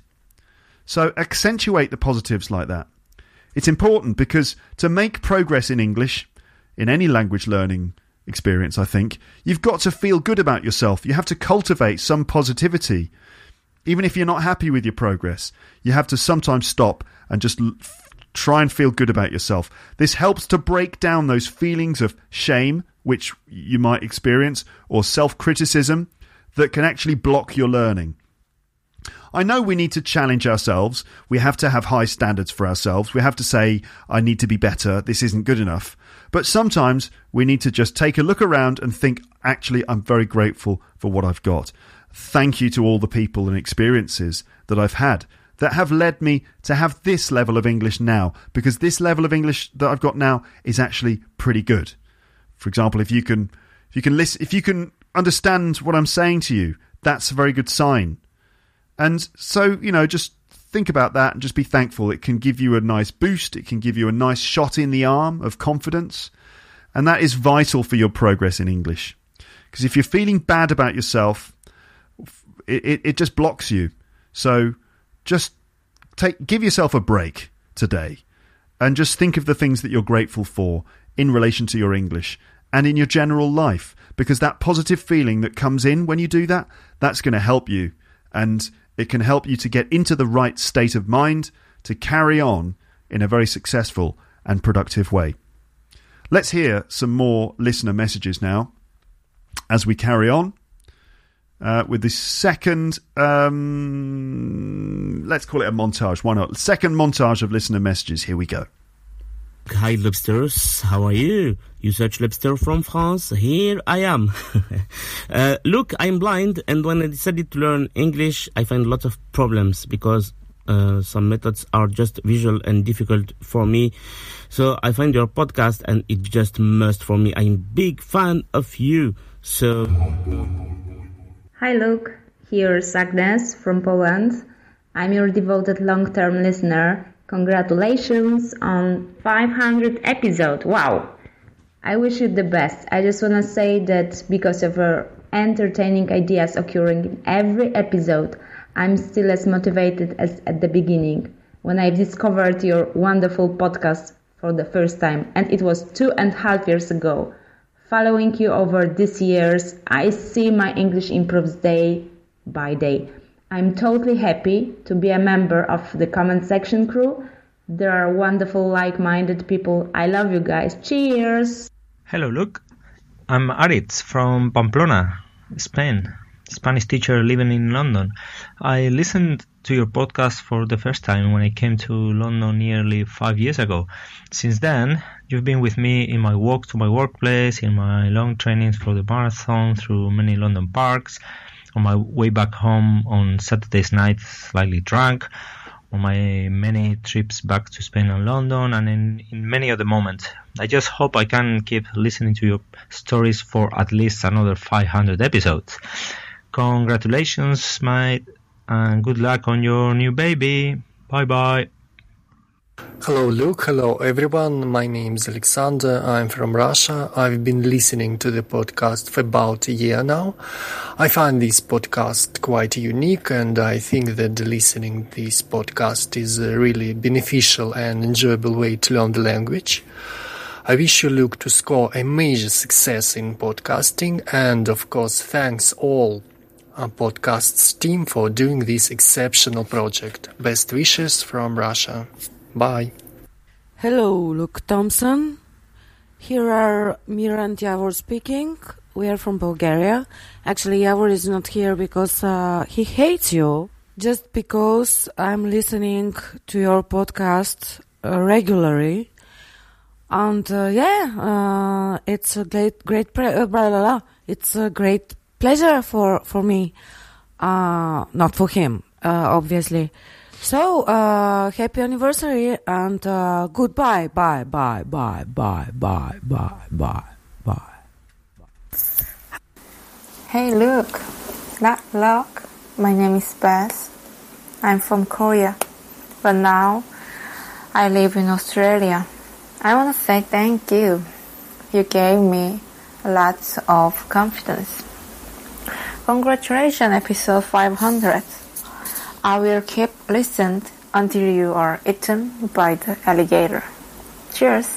So accentuate the positives like that. It's important because to make progress in English, in any language learning experience, I think, you've got to feel good about yourself. You have to cultivate some positivity. Even if you're not happy with your progress, you have to sometimes stop and just l- f- try and feel good about yourself. This helps to break down those feelings of shame, which you might experience, or self-criticism that can actually block your learning. I know we need to challenge ourselves. We have to have high standards for ourselves. We have to say, I need to be better. This isn't good enough. But sometimes we need to just take a look around and think, actually, I'm very grateful for what I've got. Thank you to all the people and experiences that I've had that have led me to have this level of English now, because this level of English that I've got now is actually pretty good. For example, if you can, if you can listen, if you can understand what I'm saying to you, that's a very good sign. And so, you know, just think about that and just be thankful. It can give you a nice boost. It can give you a nice shot in the arm of confidence. And that is vital for your progress in English. Because if you're feeling bad about yourself, it, it, it just blocks you. So just take give yourself a break today and just think of the things that you're grateful for in relation to your English and in your general life. Because that positive feeling that comes in when you do that, that's going to help you. And it can help you to get into the right state of mind to carry on in a very successful and productive way. Let's hear some more listener messages now as we carry on uh, with the second, um, let's call it a montage, why not? Second montage of listener messages. Here we go. Hi, Lobsters. How are you? You search Lobster from France? Here I am. uh, look, I'm blind, and when I decided to learn English, I find a lot of problems because Uh, some methods are just visual and difficult for me. So I find your podcast and it's just must for me. I'm a big fan of you. So... Hi Luke, here's Agnes from Poland. I'm your devoted long-term listener. Congratulations on five hundred episode. Wow! I wish you the best. I just want to say that because of your entertaining ideas occurring in every episode, I'm still as motivated as at the beginning when I discovered your wonderful podcast for the first time, and it was two and a half years ago. Following you over these years, I see my English improves day by day. I'm totally happy to be a member of the comment section crew. There are wonderful, like-minded people. I love you guys. Cheers! Hello, Luke. I'm Aritz from Pamplona, Spain. Spanish teacher living in London. I listened to your podcast for the first time when I came to London nearly five years ago. Since then, you've been with me in my walk to my workplace, in my long trainings for the marathon, through many London parks, on my way back home on Saturday's night, slightly drunk, on my many trips back to Spain and London, and in, in many other moments. I just hope I can keep listening to your stories for at least another five hundred episodes. Congratulations, mate, and good luck on your new baby. Bye-bye. Hello, Luke. Hello, everyone. My name is Alexander. I'm from Russia. I've been listening to the podcast for about a year now. I find this podcast quite unique, and I think that listening to this podcast is a really beneficial and enjoyable way to learn the language. I wish you, Luke, to score a major success in podcasting, and of course, thanks all our podcast's team for doing this exceptional project. Best wishes from Russia. Bye. Hello, Luke Thompson. Here are Mira and Javor speaking. We are from Bulgaria. Actually, Javor is not here because uh, he hates you. Just because I'm listening to your podcast uh, regularly. And uh, yeah, uh, it's a great, great, pre- uh, blah, blah, blah. It's a great pleasure for, for me. Uh, not for him, uh, obviously. So, uh, happy anniversary and uh, goodbye, bye, bye, bye, bye, bye, bye, bye, bye. Hey, Luke. Luck, luck. My name is Beth. I'm from Korea, but now I live in Australia. I want to say thank you. You gave me lots of confidence. Congratulations, episode five hundred. I will keep listening until you are eaten by the alligator. Cheers.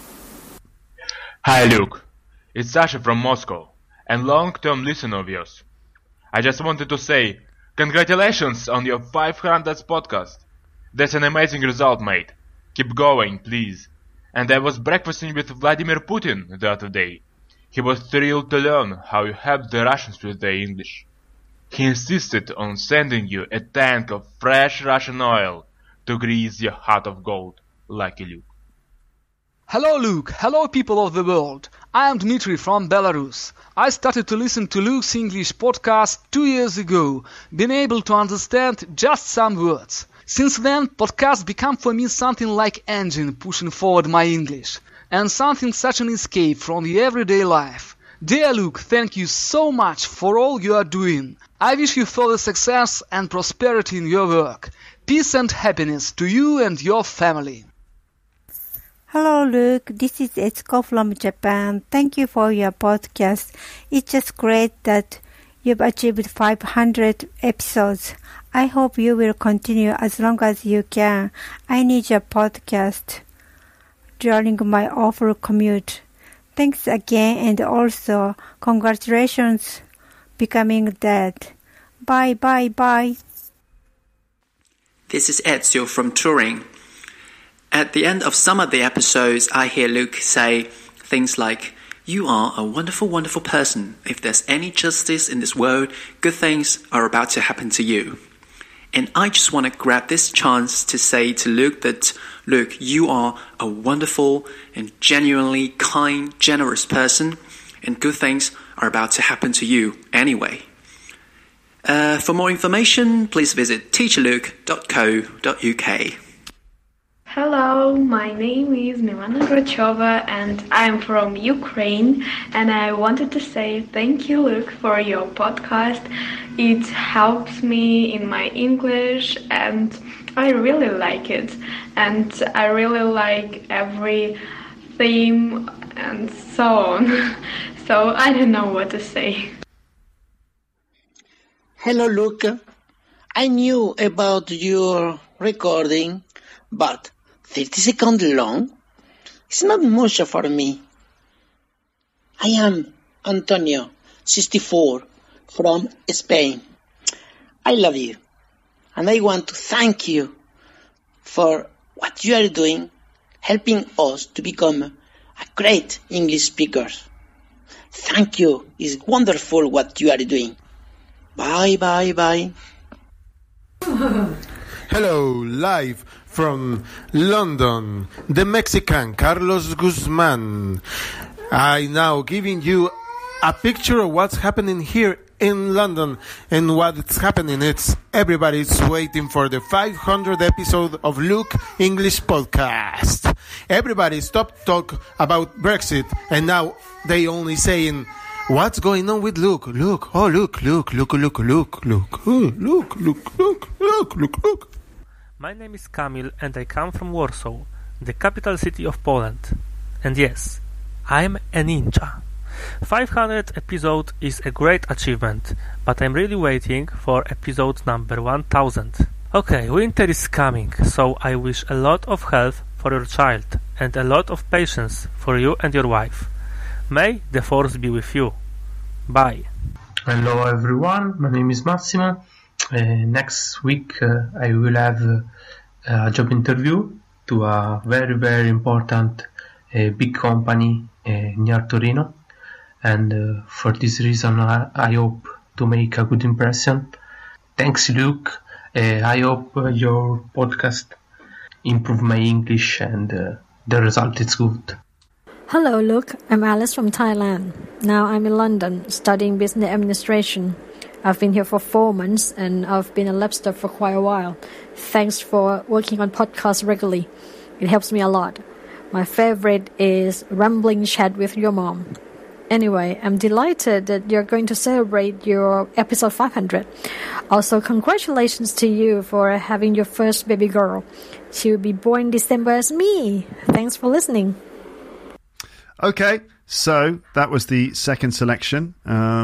Hi, Luke. It's Sasha from Moscow, and long-term listener of yours. I just wanted to say, congratulations on your five hundredth podcast. That's an amazing result, mate. Keep going, please. And I was breakfasting with Vladimir Putin the other day. He was thrilled to learn how you helped the Russians with their English. He insisted on sending you a tank of fresh Russian oil to grease your heart of gold, lucky Luke. Hello, Luke. Hello, people of the world. I am Dmitry from Belarus. I started to listen to Luke's English podcast two years ago, being able to understand just some words. Since then, podcasts become for me something like engine pushing forward my English, and something such an escape from the everyday life. Dear Luke, thank you so much for all you are doing. I wish you further success and prosperity in your work. Peace and happiness to you and your family. Hello, Luke. This is Etsuko from Japan. Thank you for your podcast. It's just great that you've achieved five hundred episodes. I hope you will continue as long as you can. I need your podcast during my awful commute. Thanks again, and also congratulations becoming dad. Bye, bye, bye. This is Ezio from Turing. At the end of some of the episodes, I hear Luke say things like, "You are a wonderful, wonderful person. If there's any justice in this world, good things are about to happen to you." And I just want to grab this chance to say to Luke that, Luke, you are a wonderful and genuinely kind, generous person, and good things are about to happen to you anyway. Uh, for more information, please visit teacher luke dot co dot uk. Hello, my name is Milana Grochova and I'm from Ukraine, and I wanted to say thank you, Luke, for your podcast. It helps me in my English and I really like it, and I really like every theme and so on. So I don't know what to say. Hello, Luke. I knew about your recording, but thirty seconds long? It's not much for me. I am Antonio, sixty-four, from Spain. I love you, and I want to thank you for what you are doing, helping us to become a great English speakers. Thank you. It's wonderful what you are doing. Bye, bye, bye. Hello, live from London, the Mexican Carlos Guzman. I now giving you a picture of what's happening here in London, and what's happening it's everybody's waiting for the five hundredth episode of Luke English Podcast. Everybody stopped talk about Brexit, and now they only saying, what's going on with Luke? Luke, oh Luke, Luke, Luke, Luke, Luke, Luke, oh, Luke, Luke, Luke, Luke, Luke, Luke. My name is Kamil and I come from Warsaw, the capital city of Poland. And yes, I'm a ninja. five hundred episode is a great achievement, but I'm really waiting for episode number one thousand. Okay, winter is coming, so I wish a lot of health for your child and a lot of patience for you and your wife. May the force be with you. Bye. Hello everyone, my name is Massimo. Uh, next week uh, I will have uh, a job interview to a very very important uh, big company uh, near Torino, and uh, for this reason I, I hope to make a good impression. Thanks, Luke. uh, I hope uh, your podcast improve my English and uh, the result is good. Hello, Luke. I'm Alice from Thailand. Now I'm in London studying business administration. I've been here for four months and I've been a Labster for quite a while. Thanks for working on podcasts regularly. It helps me a lot. My favorite is Rambling Chat with Your Mom. Anyway, I'm delighted that you're going to celebrate your episode five hundred. Also, congratulations to you for having your first baby girl. She will be born in December as me. Thanks for listening. Okay, so that was the second selection.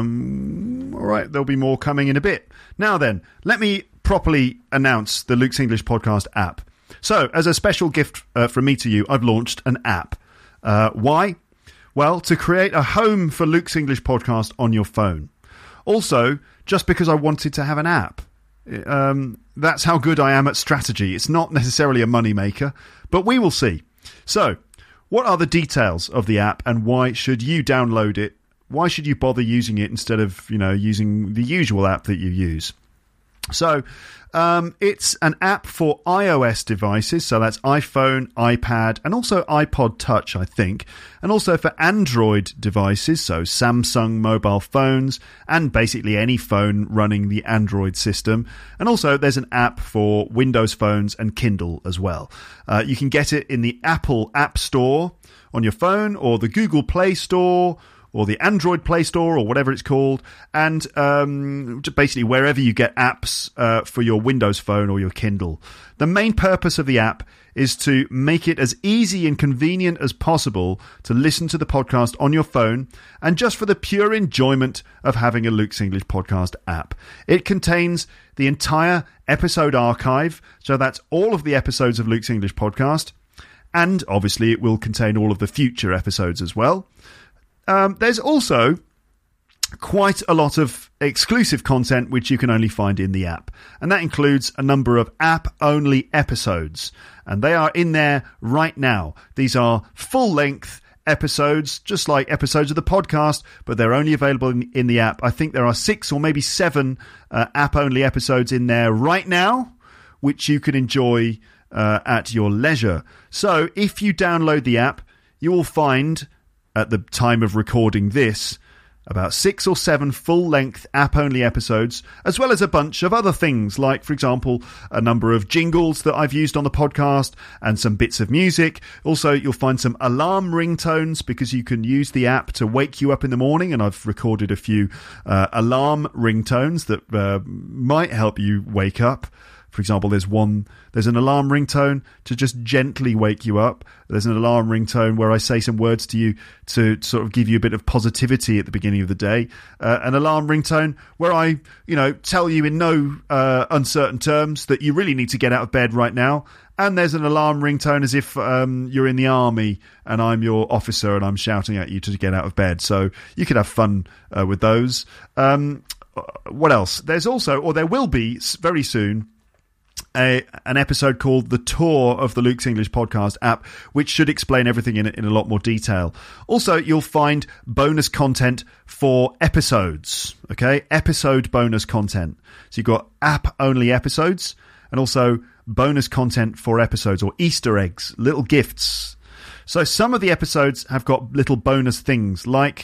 Um, all right, there'll be more coming in a bit. Now then, let me properly announce the Luke's English Podcast app. So, as a special gift uh, from me to you, I've launched an app. Uh, why? Well, to create a home for Luke's English Podcast on your phone. Also, just because I wanted to have an app. Um, that's how good I am at strategy. It's not necessarily a moneymaker, but we will see. So, what are the details of the app and why should you download it? Why should you bother using it instead of, you know, using the usual app that you use? So, um, it's an app for iOS devices, so that's iPhone, iPad, and also iPod Touch, I think, and also for Android devices, so Samsung mobile phones, and basically any phone running the Android system. And also there's an app for Windows phones and Kindle as well. Uh, you can get it in the Apple App Store on your phone, or the Google Play Store, or the Android Play Store, or whatever it's called, and um, basically wherever you get apps uh, for your Windows phone or your Kindle. The main purpose of the app is to make it as easy and convenient as possible to listen to the podcast on your phone, and just for the pure enjoyment of having a Luke's English Podcast app. It contains the entire episode archive, so that's all of the episodes of Luke's English Podcast, and obviously it will contain all of the future episodes as well. Um, there's also quite a lot of exclusive content which you can only find in the app, and that includes a number of app-only episodes, and they are in there right now. These are full-length episodes, just like episodes of the podcast, but they're only available in, in the app. I think there are six or maybe seven uh, app-only episodes in there right now, which you can enjoy uh, at your leisure. So if you download the app, you will find, at the time of recording this, about six or seven full-length app-only episodes, as well as a bunch of other things, like, for example, a number of jingles that I've used on the podcast and some bits of music. Also, you'll find some alarm ringtones because you can use the app to wake you up in the morning, and I've recorded a few uh, alarm ringtones that uh, might help you wake up. For example, there's one, there's an alarm ringtone to just gently wake you up. There's an alarm ringtone where I say some words to you to sort of give you a bit of positivity at the beginning of the day. Uh, an alarm ringtone where I, you know, tell you in no uh, uncertain terms that you really need to get out of bed right now. And there's an alarm ringtone as if um, you're in the army and I'm your officer and I'm shouting at you to get out of bed. So you could have fun uh, with those. Um, what else? There's also, or there will be very soon, A, an episode called The Tour of the Luke's English Podcast app, which should explain everything in, in a lot more detail. Also, you'll find bonus content for episodes, okay? Episode bonus content. So you've got app-only episodes and also bonus content for episodes, or Easter eggs, little gifts. So some of the episodes have got little bonus things, like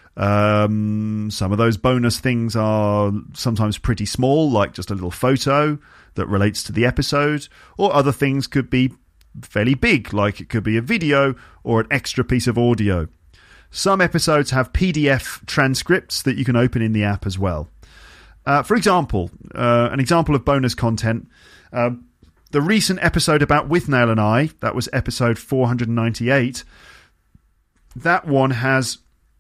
um, some of those bonus things are sometimes pretty small, like just a little photo that relates to the episode, or other things could be fairly big, like it could be a video or an extra piece of audio. Some episodes have P D F transcripts that you can open in the app as well. Uh, for example, uh, an example of bonus content, uh, the recent episode about Withnail and I, that was episode four hundred ninety-eight, that one has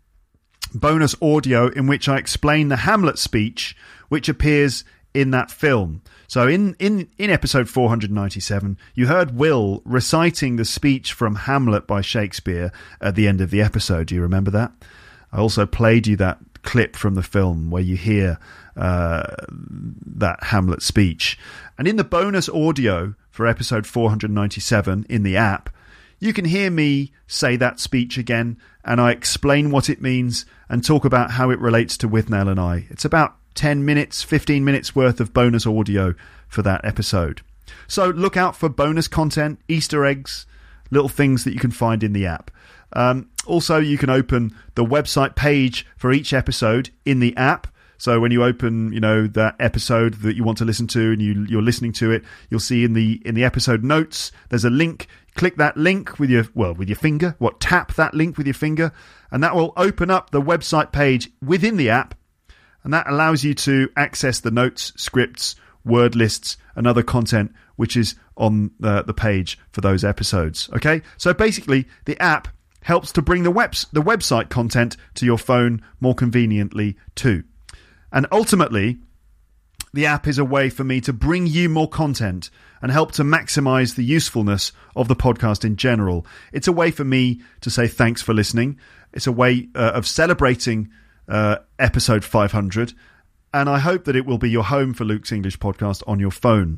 bonus audio in which I explain the Hamlet speech which appears in that film. So in, in, in episode four hundred ninety-seven, you heard Will reciting the speech from Hamlet by Shakespeare at the end of the episode. Do you remember that? I also played you that clip from the film where you hear uh, that Hamlet speech. And in the bonus audio for episode four hundred ninety-seven in the app, you can hear me say that speech again, and I explain what it means and talk about how it relates to Withnail and I. It's about ten minutes, fifteen minutes worth of bonus audio for that episode. So look out for bonus content, Easter eggs, little things that you can find in the app. Um, also, you can open the website page for each episode in the app. So when you open, you know, that episode that you want to listen to and you, you're listening to it, you'll see in the in the episode notes, there's a link. Click that link with your, well, with your finger. What, tap that link with your finger, and that will open up the website page within the app. And that allows you to access the notes, scripts, word lists, and other content which is on the, the page for those episodes. Okay? So basically, the app helps to bring the, webs- the website content to your phone more conveniently too. And ultimately, the app is a way for me to bring you more content and help to maximize the usefulness of the podcast in general. It's a way for me to say thanks for listening. It's a way uh, of celebrating Uh, episode five hundred, and I hope that it will be your home for Luke's English Podcast on your phone.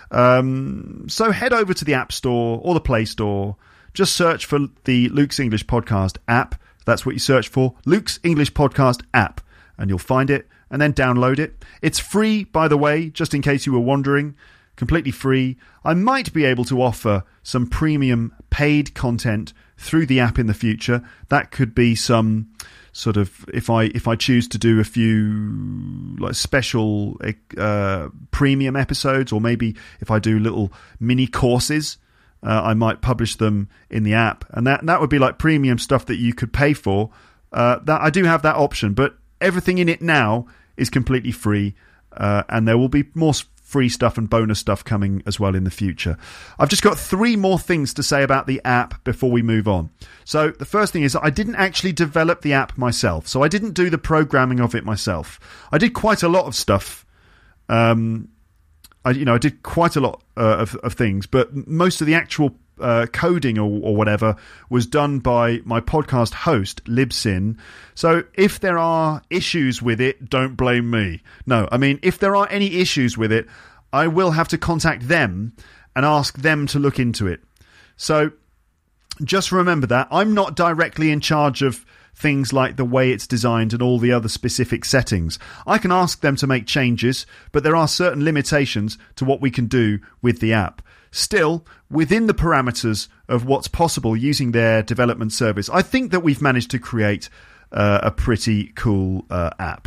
Um, so head over to the App Store or the Play Store. Just search for the Luke's English Podcast app. That's what you search for, Luke's English Podcast app, and you'll find it, and then download it. It's free, by the way, just in case you were wondering. Completely free. I might be able to offer some premium paid content through the app in the future. That could be some sort of, if I if I choose to do a few like special uh, premium episodes, or maybe if I do little mini courses, uh, I might publish them in the app, and that that would be like premium stuff that you could pay for. Uh, that I do have that option, but everything in it now is completely free, uh, and there will be more free stuff and bonus stuff coming as well in the future. I've just got three more things to say about the app before we move on. So the first thing is I didn't actually develop the app myself, so I didn't do the programming of it myself. I did quite a lot of stuff. Um, I, you know, I did quite a lot uh, of, of things, but most of the actual uh, coding or, or whatever was done by my podcast host, Libsyn. So if there are issues with it, don't blame me. No, I mean, if there are any issues with it, I will have to contact them and ask them to look into it. So just remember that. I'm not directly in charge of things like the way it's designed and all the other specific settings. I can ask them to make changes, but there are certain limitations to what we can do with the app. Still, within the parameters of what's possible using their development service, I think that we've managed to create uh, a pretty cool uh, app.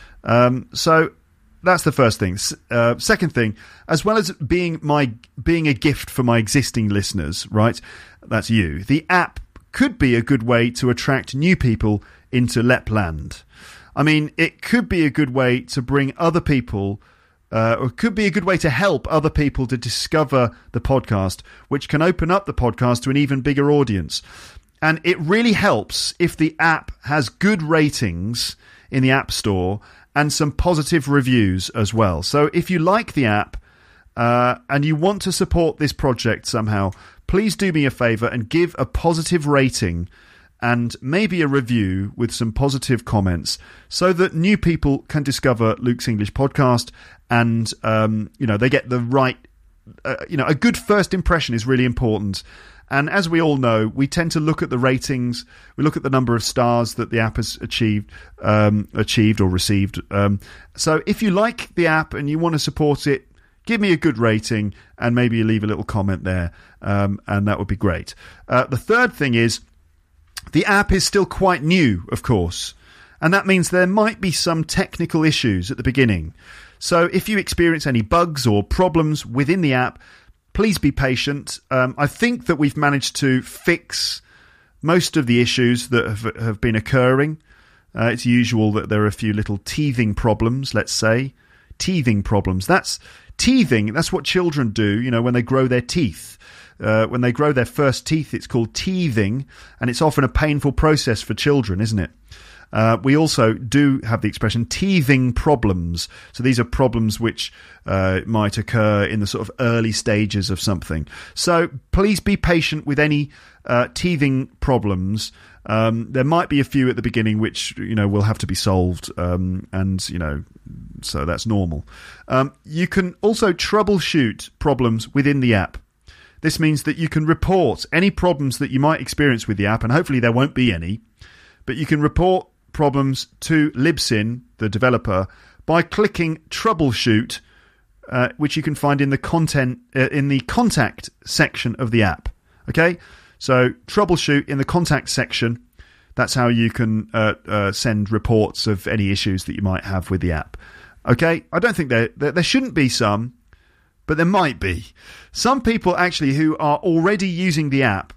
Um, so that's the first thing. Uh, second thing, as well as being my being a gift for my existing listeners, right? That's you. The app could be a good way to attract new people into Lapland. I mean, it could be a good way to bring other people, uh, or it could be a good way to help other people to discover the podcast, which can open up the podcast to an even bigger audience. And it really helps if the app has good ratings in the App Store and some positive reviews as well. So if you like the app uh, and you want to support this project somehow, please do me a favour and give a positive rating and maybe a review with some positive comments so that new people can discover Luke's English podcast and, um, you know, they get the right, uh, you know, a good first impression is really important. And as we all know, we tend to look at the ratings, we look at the number of stars that the app has achieved, um, achieved or received. Um, so if you like the app and you want to support it, give me a good rating and maybe leave a little comment there, um, and that would be great. Uh, the third thing is, the app is still quite new, of course, and that means there might be some technical issues at the beginning. So if you experience any bugs or problems within the app, please be patient. Um, I think that we've managed to fix most of the issues that have, have been occurring. Uh, it's usual that there are a few little teething problems, let's say. Teething problems. That's teething. That's what children do, you know, when they grow their teeth. Uh, when they grow their first teeth, it's called teething, and it's often a painful process for children, isn't it? Uh, we also do have the expression teething problems. So these are problems which uh, might occur in the sort of early stages of something. So please be patient with any uh, teething problems. Um, there might be a few at the beginning which, you know, will have to be solved, um, and, you know, so that's normal. Um, you can also troubleshoot problems within the app. This means that you can report any problems that you might experience with the app, and hopefully there won't be any, but you can report problems to Libsyn, the developer, by clicking troubleshoot, uh, which you can find in the content uh, in the contact section of the app. Okay, so troubleshoot in the contact section. That's how you can uh, uh, send reports of any issues that you might have with the app. Okay, I don't think there there, there shouldn't be some, but there might be. Some people actually who are already using the app,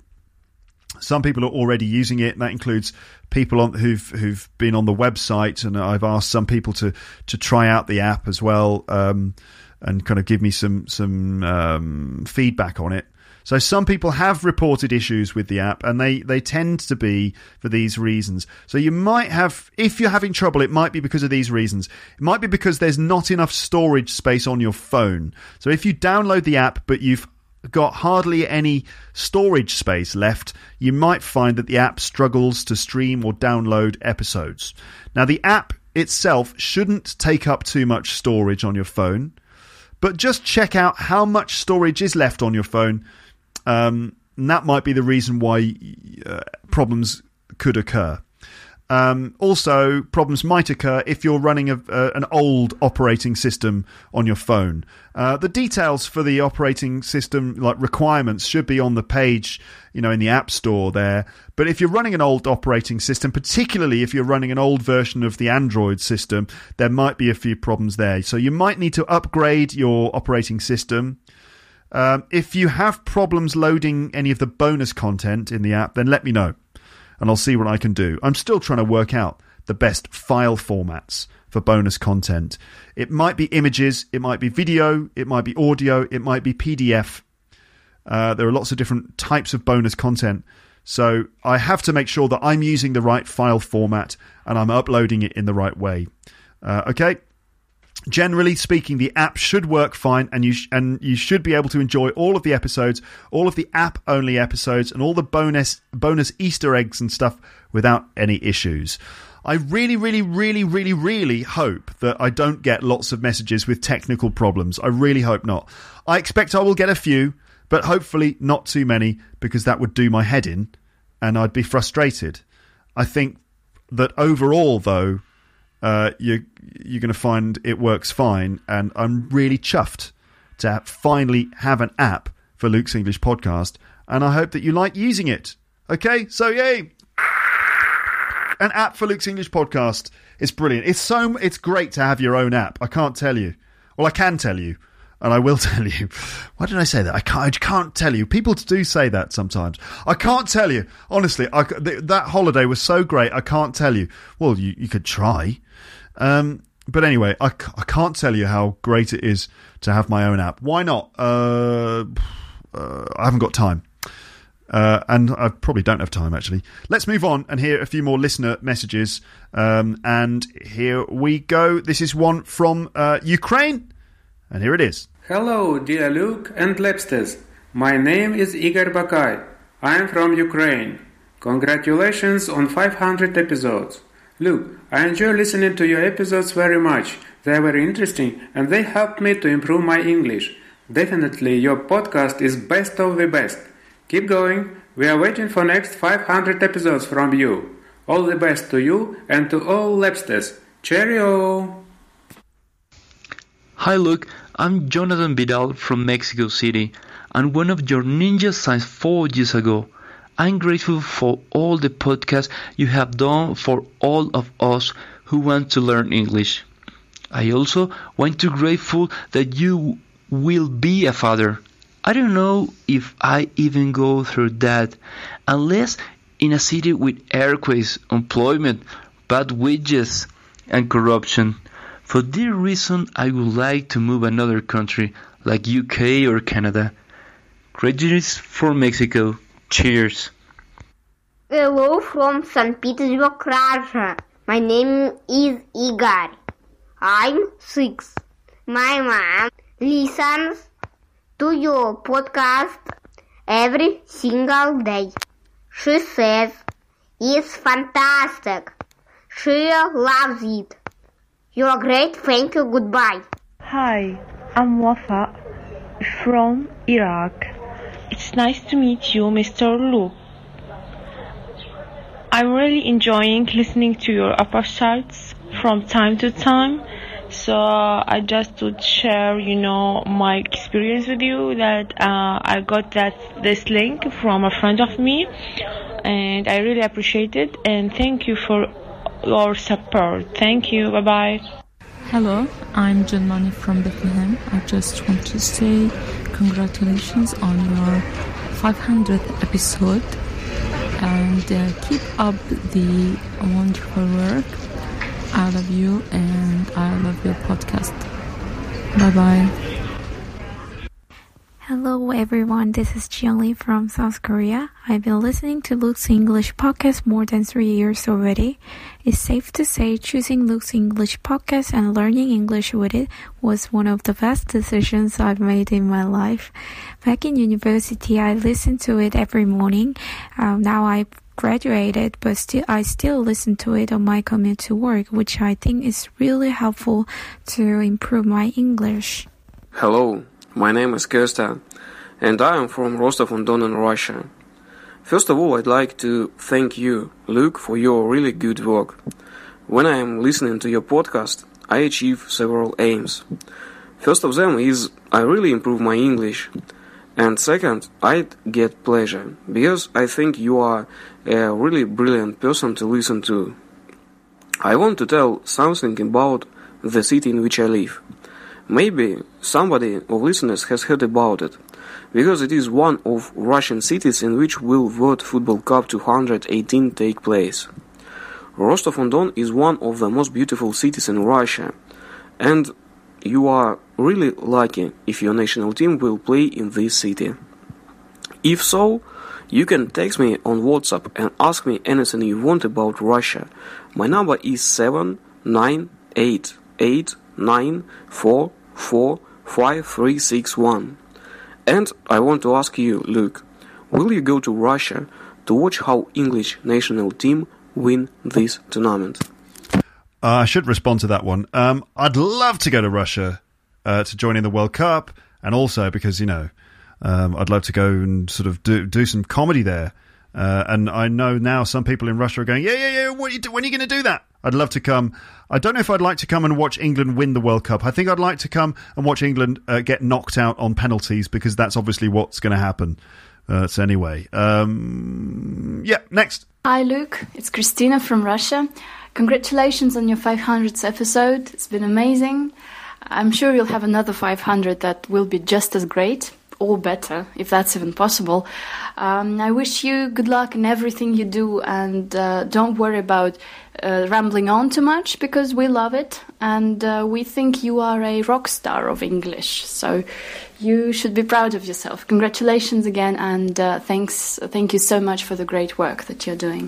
some people are already using it, and that includes people on, who've who've been on the website, and I've asked some people to, to try out the app as well, um, and kind of give me some, some um, feedback on it. So some people have reported issues with the app, and they, they tend to be for these reasons. So you might have, if you're having trouble, it might be because of these reasons. It might be because there's not enough storage space on your phone. So if you download the app, but you've got hardly any storage space left, you might find that the app struggles to stream or download episodes. Now, the app itself shouldn't take up too much storage on your phone, but just check out how much storage is left on your phone. Um, and that might be the reason why uh, problems could occur. Um, also, problems might occur if you're running a, uh, an old operating system on your phone. Uh, the details for the operating system, like requirements, should be on the page, you know, in the App Store there. But if you're running an old operating system, particularly if you're running an old version of the Android system, there might be a few problems there. So you might need to upgrade your operating system. Um, if you have problems loading any of the bonus content in the app, then let me know, and I'll see what I can do. I'm still trying to work out the best file formats for bonus content. It might be images, it might be video, it might be audio, it might be P D F. Uh, there are lots of different types of bonus content. So I have to make sure that I'm using the right file format and I'm uploading it in the right way. Uh, okay? Generally speaking, the app should work fine, and you sh- and you should be able to enjoy all of the episodes, all of the app-only episodes, and all the bonus bonus Easter eggs and stuff without any issues. I really, really, really, really, really hope that I don't get lots of messages with technical problems. I really hope not. I expect I will get a few, but hopefully not too many, because that would do my head in, and I'd be frustrated. I think that overall, though, Uh, you're, you're going to find it works fine, and I'm really chuffed to finally have an app for Luke's English Podcast, and I hope that you like using it. Okay, so yay! an app for Luke's English podcast. It's brilliant. It's so it's great to have your own app. I can't tell you. Well, I can tell you, and I will tell you. Why did I say that? I can't. I can't tell you. People do say that sometimes. I can't tell you. Honestly, I, th- that holiday was so great. I can't tell you. Well, you, you could try. Um, but anyway, I, I can't tell you how great it is to have my own app. Why not? Uh, uh, I haven't got time. Uh, and I probably don't have time, actually. Let's move on and hear a few more listener messages. Um, and here we go. This is one from uh, Ukraine. And here it is. Hello, dear Luke and Lepsters. My name is Igor Bakai. I am from Ukraine. Congratulations on five hundred episodes. Luke, I enjoy listening to your episodes very much. They are very interesting and they helped me to improve my English. Definitely your podcast is best of the best. Keep going. We are waiting for next five hundred episodes from you. All the best to you and to all Lepsters. Cheerio! Hi Luke, I'm Jonathan Vidal from Mexico City and one of your ninjas since four years ago. I'm grateful for all the podcasts you have done for all of us who want to learn English. I also want to be grateful that you will be a father. I don't know if I even go through that, unless in a city with earthquakes, unemployment, bad wages, and corruption. For this reason, I would like to move another country, like U K or Canada. Greetings from Mexico. Cheers. Hello from Saint Petersburg, Russia. My name is Igor. I'm six. My mom listens to your podcast every single day. She says it's fantastic. She loves it. You're great. Thank you. Goodbye. Hi, I'm Wafa from Iraq. It's nice to meet you, Mister Luke. I'm really enjoying listening to your episodes from time to time. So I just would share, you know, my experience with you that uh, I got that this link from a friend of me, and I really appreciate it. And thank you for your support. Thank you. Bye bye. Hello, I'm John Money from Bethlehem. I just want to say congratulations on your five hundredth episode, and uh, keep up the wonderful work. I love you and I love your podcast. Bye bye. Hello everyone, this is Jianli from South Korea. I've been listening to Luke's English podcast more than three years already. It's safe to say choosing Luke's English podcast and learning English with it was one of the best decisions I've made in my life. Back in university, I listened to it every morning. Um, now I graduated, but still I still listen to it on my commute to work, which I think is really helpful to improve my English. Hello. My name is Kirsta, and I am from Rostov-on-Don in Russia. First of all, I'd like to thank you, Luke, for your really good work. When I am listening to your podcast, I achieve several aims. First of them is I really improve my English. And second, I get pleasure, because I think you are a really brilliant person to listen to. I want to tell something about the city in which I live. Maybe somebody of listeners has heard about it, because it is one of Russian cities in which will World Football Cup two thousand eighteen take place. Rostov-on-Don is one of the most beautiful cities in Russia, and you are really lucky if your national team will play in this city. If so, you can text me on WhatsApp and ask me anything you want about Russia. My number is seven nine eight eight nine four four five three six one. And I want to ask you, Luke, will you go to Russia to watch how English national team win this tournament? Uh, I should respond to that one. Um, I'd love to go to Russia uh, to join in the World Cup, and also because, you know, um, I'd love to go and sort of do, do some comedy there. Uh, and I know now some people in Russia are going, yeah, yeah, yeah, what are you do- when are you going to do that? I'd love to come. I don't know if I'd like to come and watch England win the World Cup. I think I'd like to come and watch England uh, get knocked out on penalties, because that's obviously what's going to happen. Uh, so anyway, um, yeah, next. Hi Luke, it's Christina from Russia. Congratulations on your five hundredth episode. It's been amazing. I'm sure you'll have another five hundred that will be just as great, or better, if that's even possible. Um, I wish you good luck in everything you do, and uh, don't worry about uh, rambling on too much, because we love it, and uh, we think you are a rock star of English, so you should be proud of yourself. Congratulations again, and uh, thanks, thank you so much for the great work that you're doing.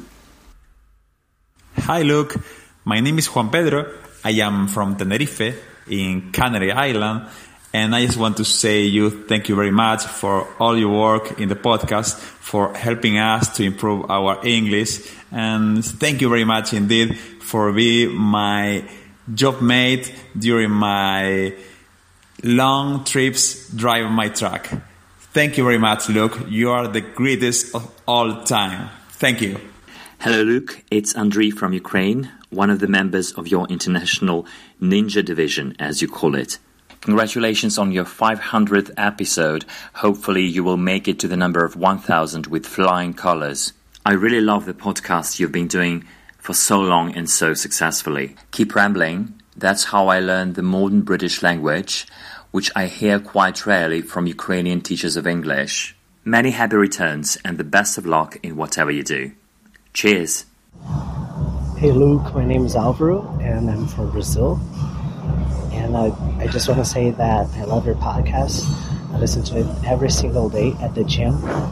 Hi Luke, my name is Juan Pedro. I am from Tenerife in Canary Island, and I just want to say you thank you very much for all your work in the podcast, for helping us to improve our English, and thank you very much indeed for being my job mate during my long trips driving my truck. Thank you very much, Luke. You are the greatest of all time. Thank you. Hello, Luke. It's Andriy from Ukraine, one of the members of your international ninja division, as you call it. Congratulations on your five hundredth episode. Hopefully you will make it to the number of one thousand with flying colors. I really love the podcast you've been doing for so long and so successfully. Keep rambling. That's how I learned the modern British language, which I hear quite rarely from Ukrainian teachers of English. Many happy returns and the best of luck in whatever you do. Cheers. Hey Luke, my name is Alvaro and I'm from Brazil. And I, I just want to say that I love your podcast. I listen to it every single day at the gym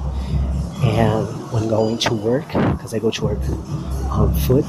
and when going to work, because I go to work on foot.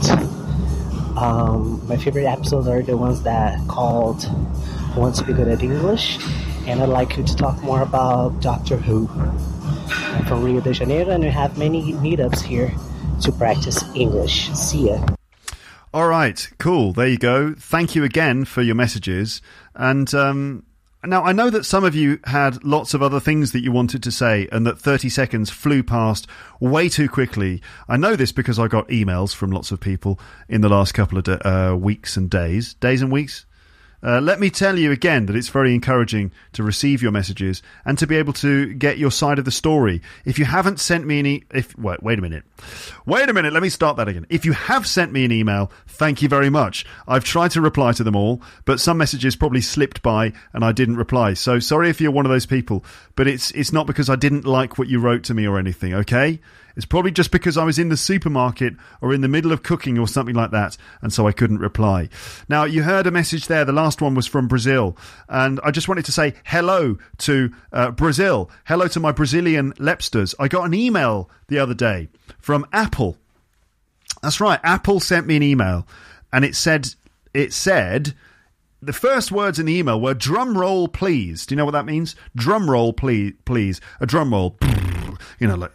Um, my favorite episodes are the ones that called I Want to Be Good at English, and I'd like you to talk more about Doctor Who. I'm from Rio de Janeiro and we have many meetups here to practice English. See ya. All right, cool. There you go. Thank you again for your messages. And um, now I know that some of you had lots of other things that you wanted to say and that thirty seconds flew past way too quickly. I know this because I got emails from lots of people in the last couple of de- uh, weeks and days. Days and weeks? Uh, let me tell you again that it's very encouraging to receive your messages and to be able to get your side of the story. If you haven't sent me any... If wait, wait a minute. Wait a minute, let me start that again. If you have sent me an email, thank you very much. I've tried to reply to them all, but some messages probably slipped by and I didn't reply. So sorry if you're one of those people, but it's it's not because I didn't like what you wrote to me or anything, okay? It's probably just because I was in the supermarket or in the middle of cooking or something like that, and so I couldn't reply. Now, you heard a message there. The last one was from Brazil, and I just wanted to say hello to uh, Brazil. Hello to my Brazilian Lepsters. I got an email the other day from Apple. That's right, Apple sent me an email, and it said it said... The first words in the email were drum roll, please. Do you know what that means? Drum roll, please. please. A drum roll. You know, like...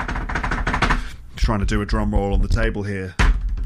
trying to do a drum roll on the table here.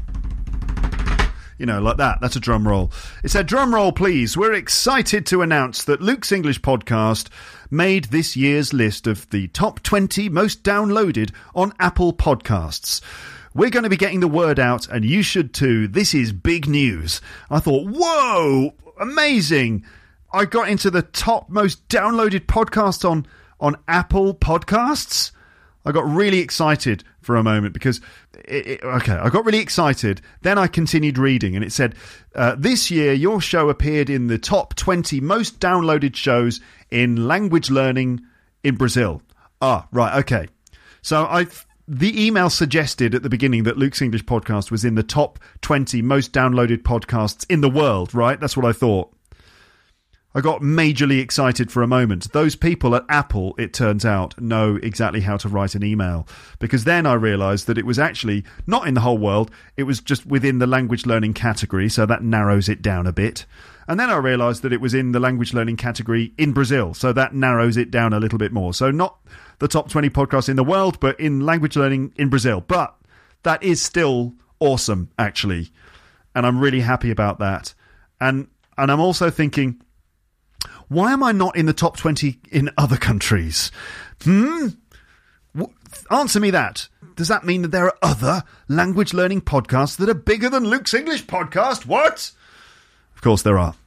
You know, like that. That's a drum roll. It said, drum roll, please. We're excited to announce that Luke's English podcast made this year's list of the top twenty most downloaded on Apple Podcasts. We're going to be getting the word out, and you should too. This is big news. I thought, whoa, amazing. I got into the top most downloaded podcast on, on Apple Podcasts. I got really excited for a moment because, it, it, okay, I got really excited. Then I continued reading and it said, uh, this year your show appeared in the top twenty most downloaded shows in language learning in Brazil. Ah, right, okay. So I... The email suggested at the beginning that Luke's English podcast was in the top twenty most downloaded podcasts in the world, right? That's what I thought. I got majorly excited for a moment. Those people at Apple, it turns out, know exactly how to write an email. Because then I realised that it was actually not in the whole world. It was just within the language learning category, so that narrows it down a bit. And then I realised that it was in the language learning category in Brazil, so that narrows it down a little bit more. So not the top twenty podcasts in the world, but in language learning in Brazil. But that is still awesome, actually. And I'm really happy about that. And and I'm also thinking, why am I not in the top twenty in other countries? Hmm? W- answer me that. Does that mean that there are other language learning podcasts that are bigger than Luke's English podcast? What? Of course there are.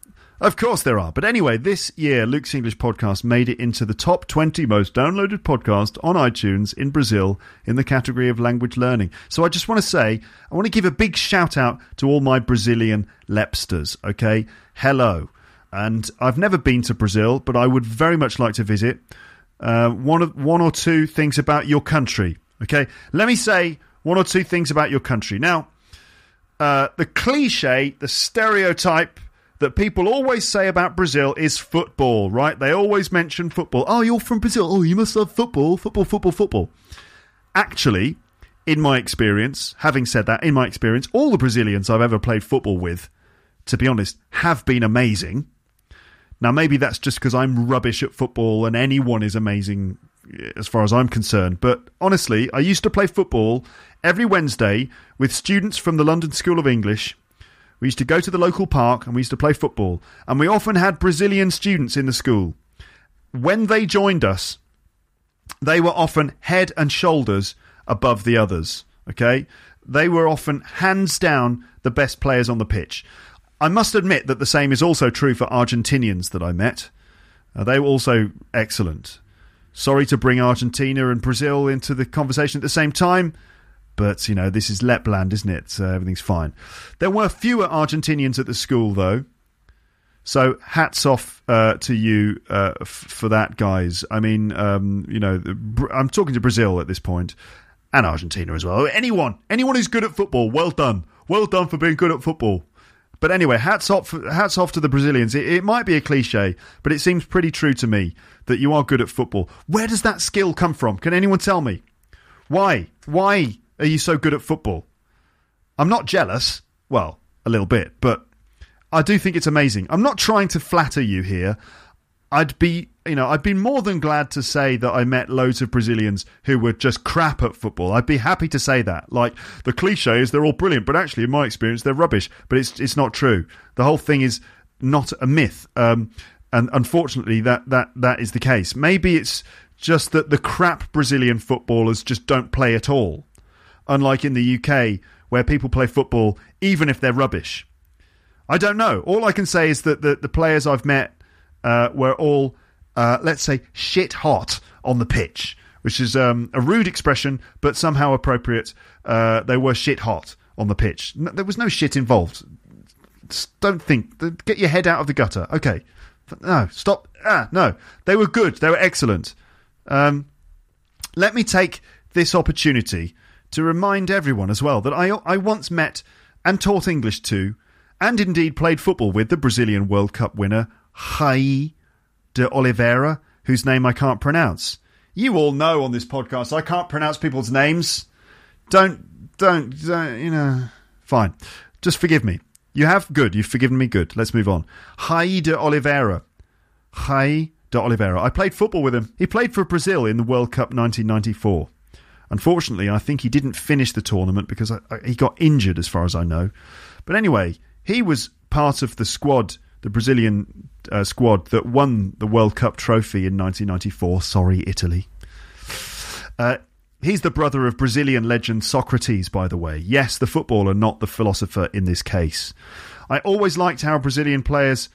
Of course there are. But anyway, this year, Luke's English podcast made it into the top twenty most downloaded podcast on iTunes in Brazil in the category of language learning. So I just want to say, I want to give a big shout out to all my Brazilian lepsters, okay? Hello. And I've never been to Brazil, but I would very much like to visit. Uh, one, of, one or two things about your country, okay? Let me say one or two things about your country. Now, uh, the cliche, the stereotype that people always say about Brazil is football, right? They always mention football. Oh, you're from Brazil. Oh, you must love football, football, football, football. Actually, in my experience, having said that, in my experience, all the Brazilians I've ever played football with, to be honest, have been amazing. Now, maybe that's just because I'm rubbish at football and anyone is amazing as far as I'm concerned. But honestly, I used to play football every Wednesday with students from the London School of English. We used to go to the local park and we used to play football. And we often had Brazilian students in the school. When they joined us, they were often head and shoulders above the others. Okay? They were often hands down the best players on the pitch. I must admit that the same is also true for Argentinians that I met. Uh, they were also excellent. Sorry to bring Argentina and Brazil into the conversation at the same time. But, you know, this is Lapland, isn't it? So everything's fine. There were fewer Argentinians at the school, though. So hats off uh, to you uh, f- for that, guys. I mean, um, you know, the, I'm talking to Brazil at this point, and Argentina as well. Anyone, anyone who's good at football, well done. Well done for being good at football. But anyway, hats off, hats off to the Brazilians. It, it might be a cliche, but it seems pretty true to me that you are good at football. Where does that skill come from? Can anyone tell me? Why? Why are you so good at football? I'm not jealous. Well, a little bit, but I do think it's amazing. I'm not trying to flatter you here. I'd be, you know, I'd be more than glad to say that I met loads of Brazilians who were just crap at football. I'd be happy to say that. Like, the cliche is they're all brilliant, but actually, in my experience, they're rubbish. But it's it's not true. The whole thing is not a myth. Um, and unfortunately, that, that, that is the case. Maybe it's just that the crap Brazilian footballers just don't play at all. Unlike in the U K, where people play football even if they're rubbish. I don't know. All I can say is that the, the players I've met uh, were all, uh, let's say, shit hot on the pitch, which is um, a rude expression, but somehow appropriate. Uh, they were shit hot on the pitch. No, there was no shit involved. Just don't think. Get your head out of the gutter. Okay. No, stop. Ah, no. They were good. They were excellent. Um, let me take this opportunity to remind everyone as well that I I once met and taught English to, and indeed played football with, the Brazilian World Cup winner, Raí de Oliveira, whose name I can't pronounce. You all know on this podcast I can't pronounce people's names. Don't, don't, don't, you know. Fine. Just forgive me. You have? Good. You've forgiven me? Good. Let's move on. Raí de Oliveira. Raí de Oliveira. I played football with him. He played for Brazil in the World Cup nineteen ninety-four. Unfortunately, I think he didn't finish the tournament because I, I, he got injured, as far as I know. But anyway, he was part of the squad, the Brazilian uh, squad that won the World Cup trophy in nineteen ninety-four. Sorry, Italy. Uh, he's the brother of Brazilian legend Socrates, by the way. Yes, the footballer, not the philosopher in this case. I always liked how Brazilian players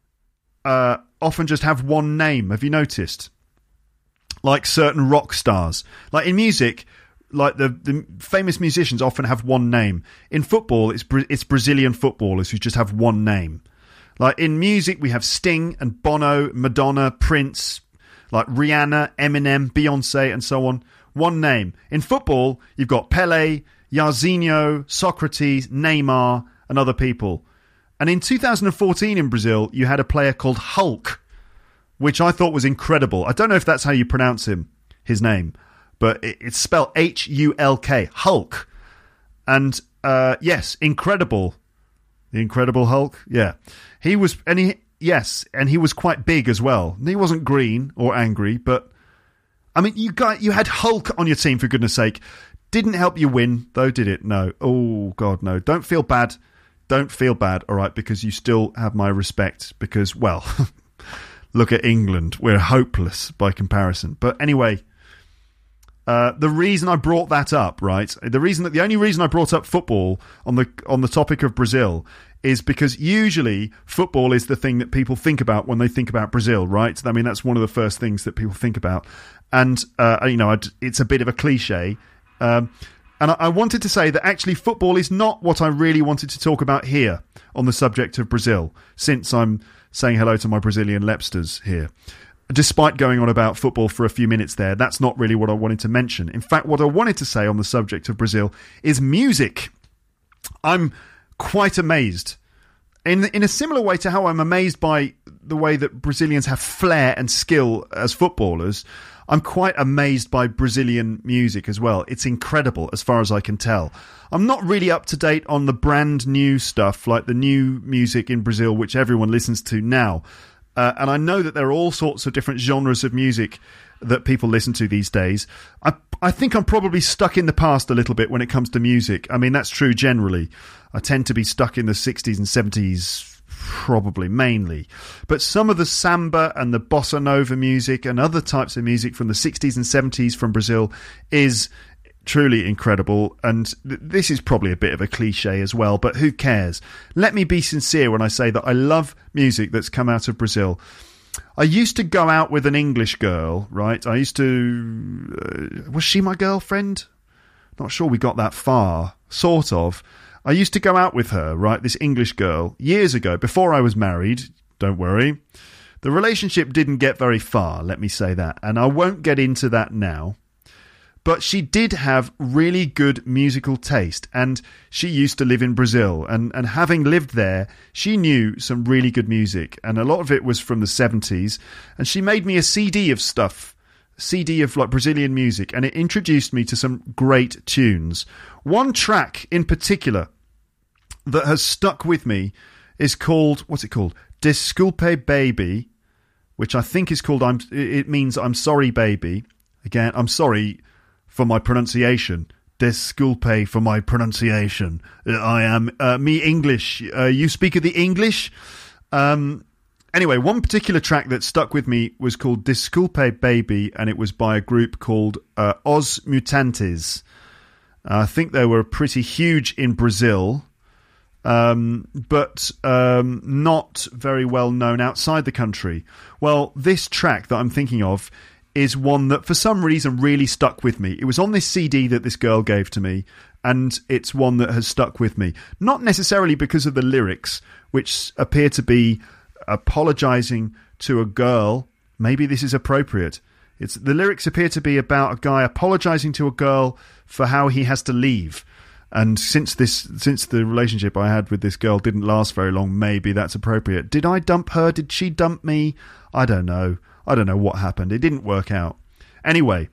uh, often just have one name. Have you noticed? Like certain rock stars. Like in music, like the, the famous musicians often have one name. In football, it's it's Brazilian footballers who just have one name. Like in music, we have Sting and Bono, Madonna, Prince, like Rihanna, Eminem, Beyonce, and so on. One name. In football, you've got Pelé, Jairzinho, Socrates, Neymar, and other people. And in two thousand fourteen in Brazil, you had a player called Hulk, which I thought was incredible. I don't know if that's how you pronounce him, his name, but it's spelled H U L K, Hulk. And uh, yes, incredible. The Incredible Hulk, yeah. He was, and he, yes, and he was quite big as well. He wasn't green or angry, but I mean, you got, you had Hulk on your team, for goodness sake. Didn't help you win, though, did it? No. Oh, God, no. Don't feel bad. Don't feel bad, all right, because you still have my respect, because, well... Look at England. We're hopeless by comparison. But anyway, Uh, the reason I brought that up, right? The reason that the only reason I brought up football on the on the topic of Brazil is because usually football is the thing that people think about when they think about Brazil, right? I mean, that's one of the first things that people think about, and uh, you know, it's a bit of a cliche. Um, and I, I wanted to say that actually football is not what I really wanted to talk about here on the subject of Brazil, since I'm saying hello to my Brazilian Lepsters here. Despite going on about football for a few minutes there, that's not really what I wanted to mention. In fact, what I wanted to say on the subject of Brazil is music. I'm quite amazed. In in a similar way to how I'm amazed by the way that Brazilians have flair and skill as footballers, I'm quite amazed by Brazilian music as well. It's incredible as far as I can tell. I'm not really up to date on the brand new stuff, like the new music in Brazil, which everyone listens to now. Uh, and I know that there are all sorts of different genres of music that people listen to these days. I, I think I'm probably stuck in the past a little bit when it comes to music. I mean, that's true generally. I tend to be stuck in the sixties and seventies, probably, mainly. But some of the samba and the bossa nova music and other types of music from the sixties and seventies from Brazil is truly incredible, and th- this is probably a bit of a cliche as well, but who cares? Let me be sincere when I say that I love music that's come out of Brazil. I used to go out with an English girl, right? I used to... Uh, was she my girlfriend? Not sure we got that far. Sort of. I used to go out with her, right? This English girl, years ago, before I was married. Don't worry. The relationship didn't get very far, let me say that, and I won't get into that now. But she did have really good musical taste, and she used to live in Brazil, and, and having lived there, she knew some really good music, and a lot of it was from the seventies, and she made me a C D of stuff, C D of like Brazilian music, and it introduced me to some great tunes. One track in particular that has stuck with me is called, what's it called? Desculpe Baby, which I think is called, I'm, it means I'm sorry baby. Again, I'm sorry for my pronunciation. Desculpe for my pronunciation. I am uh, me English. Uh, you speak of the English? Um, anyway, one particular track that stuck with me was called Desculpe Baby, and it was by a group called uh, Os Mutantes. Uh, I think they were pretty huge in Brazil, um, but um, not very well known outside the country. Well, this track that I'm thinking of is one that for some reason really stuck with me. It was on this C D that this girl gave to me, and it's one that has stuck with me. Not necessarily because of the lyrics, which appear to be apologising to a girl. Maybe this is appropriate. It's the lyrics appear to be about a guy apologising to a girl for how he has to leave. And since this, since the relationship I had with this girl didn't last very long, maybe that's appropriate. Did I dump her? Did she dump me? I don't know. I don't know what happened. It didn't work out. Anyway,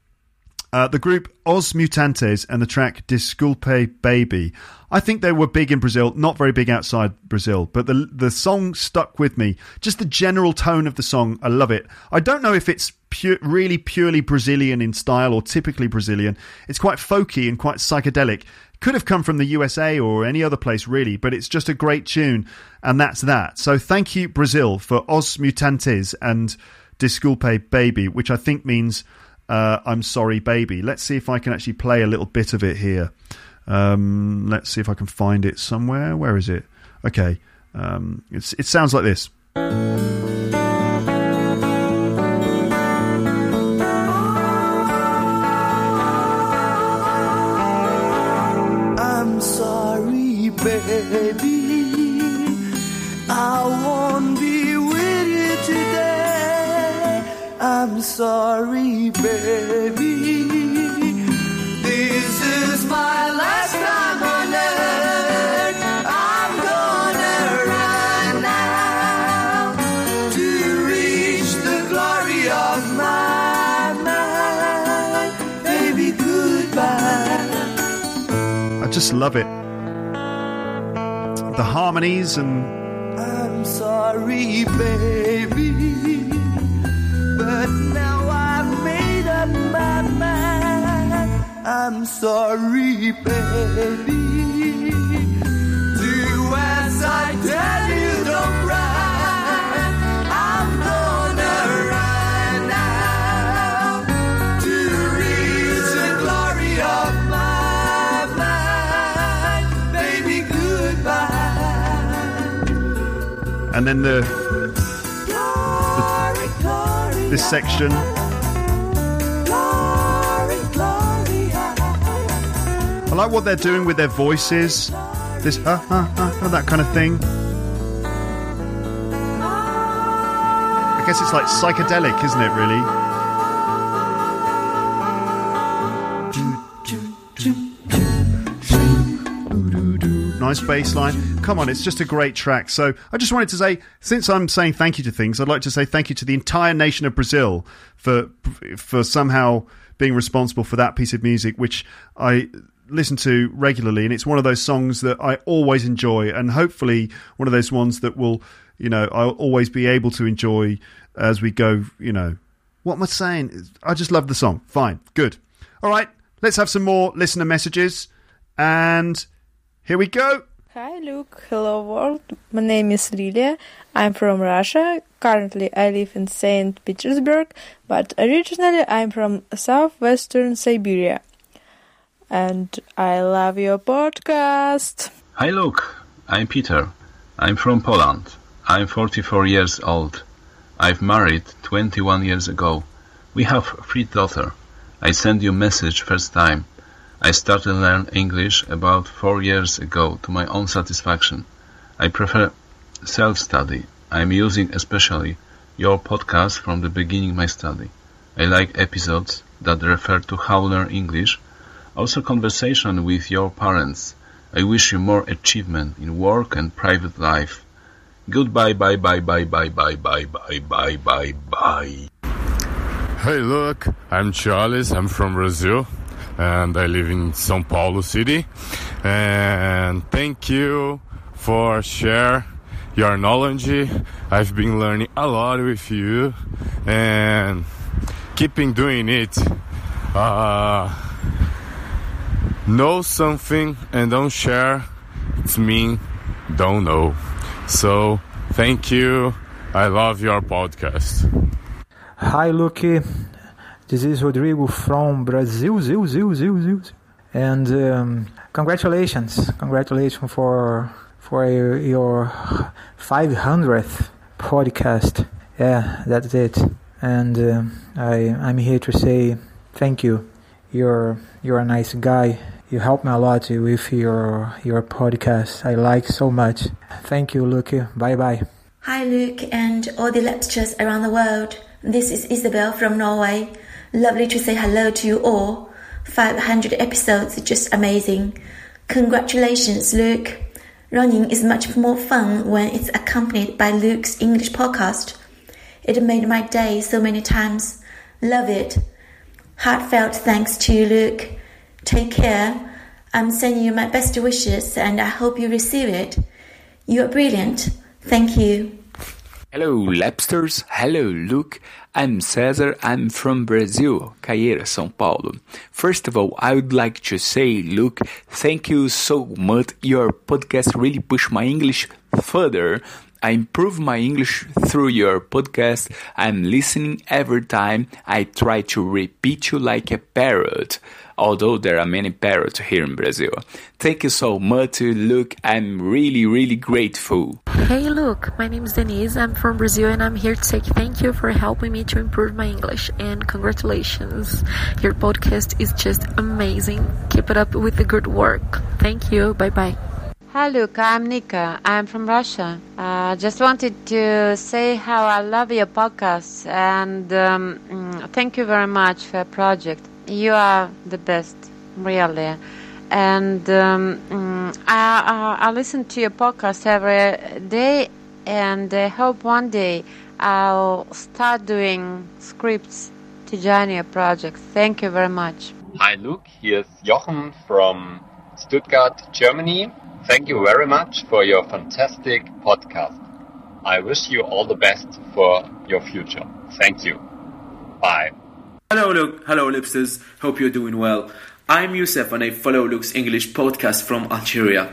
uh, the group Os Mutantes and the track Desculpe Baby. I think they were big in Brazil, not very big outside Brazil, but the the song stuck with me. Just the general tone of the song, I love it. I don't know if it's pure, really purely Brazilian in style or typically Brazilian. It's quite folky and quite psychedelic. Could have come from the U S A or any other place really, but it's just a great tune, and that's that. So thank you, Brazil, for Os Mutantes and Desculpe Baby, which I think means uh, I'm sorry baby. Let's see if I can actually play a little bit of it here. Um, let's see if I can find it somewhere. Where is it? Okay. Um, it's, it sounds like this. I'm sorry, baby. I won't be with you today. I'm sorry, baby. This is my last time on earth. I'm gonna run now to reach the glory of my mind. Baby, goodbye. I just love it. The harmonies and... I'm sorry, baby, but now I've made up my mind. I'm sorry, baby. Do as I tell you, don't run. I'm gonna run now to reach And then the, the this section. I like what they're doing with their voices. This ha ha ha, that kind of thing. I guess it's like psychedelic, isn't it, really? Nice bass line. Come on, it's just a great track. So I just wanted to say, since I'm saying thank you to things, I'd like to say thank you to the entire nation of Brazil for for somehow being responsible for that piece of music, which I listen to regularly, and it's one of those songs that I always enjoy, and hopefully one of those ones that will, you know, I'll always be able to enjoy as we go, you know. What am I saying? I just love the song. Fine. Good. All right. Let's have some more listener messages. And here we go. Hi, Luke. Hello, world. My name is Lilia. I'm from Russia. Currently, I live in Saint Petersburg, but originally I'm from southwestern Siberia. And I love your podcast. Hi, Luke. I'm Peter. I'm from Poland. I'm forty-four years old. I've married twenty-one years ago. We have three daughters. I sent you a message first time. I started to learn English about four years ago to my own satisfaction. I prefer self-study. I'm using especially your podcast from the beginning of my study. I like episodes that refer to how to learn English. Also conversation with your parents. I wish you more achievement in work and private life. Goodbye, bye, bye, bye, bye, bye, bye, bye, bye, bye, bye. Hey, look, I'm Charles. I'm from Brazil, and I live in São Paulo city. And thank you for share your knowledge. I've been learning a lot with you, and keeping doing it. Uh, know something and don't share, it's mean don't know. So thank you. I love your podcast. Hi, Luke. This is Rodrigo from Brazil, Zil, Zil, Zil, Zil. And um, congratulations, congratulations for for your, your five hundredth podcast. Yeah, that's it. And uh, I I'm here to say thank you. You're you're a nice guy. You help me a lot with your your podcast. I like so much. Thank you, Luke. Bye bye. Hi, Luke, and all the lecturers around the world. This is Isabel from Norway. Lovely to say hello to you all. five hundred episodes, just amazing. Congratulations, Luke. Running is much more fun when it's accompanied by Luke's English podcast. It made my day so many times. Love it. Heartfelt thanks to you, Luke. Take care. I'm sending you my best wishes and I hope you receive it. You are brilliant. Thank you. Hello, Lapsters. Hello, Luke. I'm Cesar. I'm from Brazil, Caieira, São Paulo. First of all, I would like to say, Luke, thank you so much. Your podcast really pushed my English further. I improve my English through your podcast. I'm listening every time. I try to repeat you like a parrot, although there are many parrots here in Brazil. Thank you so much, Luke. I'm really, really grateful. Hey, Luke. My name is Denise. I'm from Brazil, and I'm here to say thank you for helping me to improve my English. And congratulations. Your podcast is just amazing. Keep it up with the good work. Thank you. Bye-bye. Hi, Luke. I'm Nika. I'm from Russia. I uh, just wanted to say how I love your podcast, and um, thank you very much for your project. You are the best, really. And um, I, I, I listen to your podcast every day, and I hope one day I'll start doing scripts to join your project. Thank you very much. Hi, Luke. Here's Jochen from Stuttgart, Germany. Thank you very much for your fantastic podcast. I wish you all the best for your future. Thank you. Bye. Hello, Luke. Hello, Lipsters. Hope you're doing well. I'm Youssef and I follow Luke's English podcast from Algeria.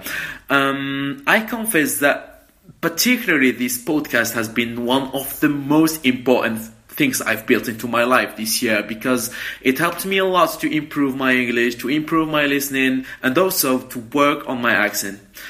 Um, I confess that particularly this podcast has been one of the most important things I've built into my life this year, because it helped me a lot to improve my English, to improve my listening, and also to work on my accent.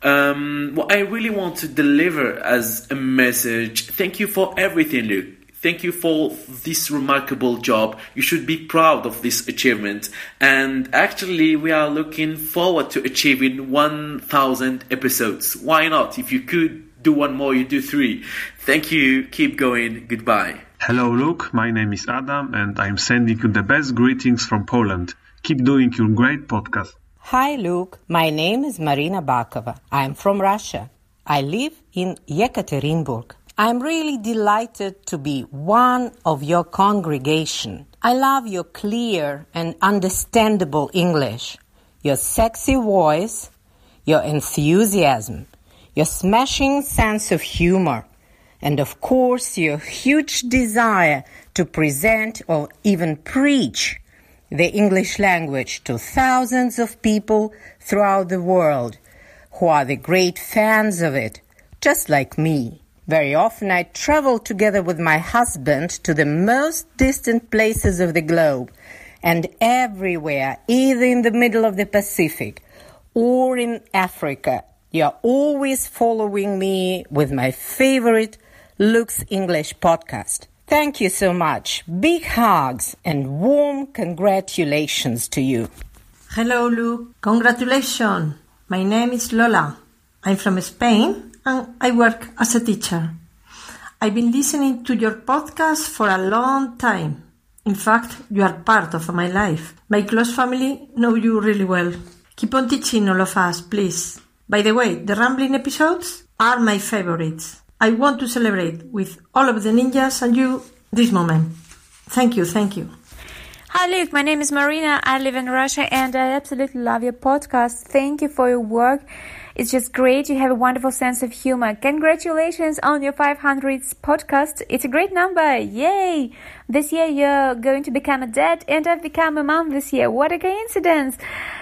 Um, what I really want to deliver as a message, thank you for everything, Luke. Thank you for this remarkable job. You should be proud of this achievement. And actually, we are looking forward to achieving one thousand episodes. Why not? If you could do one more, you do three. Thank you. Keep going. Goodbye. Hello, Luke. My name is Adam, and I'm sending you the best greetings from Poland. Keep doing your great podcast. Hi, Luke. My name is Marina Bakova. I'm from Russia. I live in Yekaterinburg. I'm really delighted to be one of your congregation. I love your clear and understandable English, your sexy voice, your enthusiasm, your smashing sense of humor, and of course your huge desire to present or even preach the English language to thousands of people throughout the world who are the great fans of it, just like me. Very often I travel together with my husband to the most distant places of the globe, and everywhere, either in the middle of the Pacific or in Africa, you're always following me with my favorite Luke's English podcast. Thank you so much. Big hugs and warm congratulations to you. Hello, Luke. Congratulations. My name is Lola. I'm from Spain and I work as a teacher. I've been listening to your podcast for a long time. In fact, you are part of my life. My close family know you really well. Keep on teaching all of us, please. By the way, the rambling episodes are my favorites. I want to celebrate with all of the ninjas and you this moment. Thank you, thank you. Hi Luke, my name is Marina. I live in Russia and I absolutely love your podcast. Thank you for your work. It's just great. You have a wonderful sense of humor. Congratulations on your five hundredth podcast. It's a great number. Yay! This year you're going to become a dad and I've become a mom this year. What a coincidence.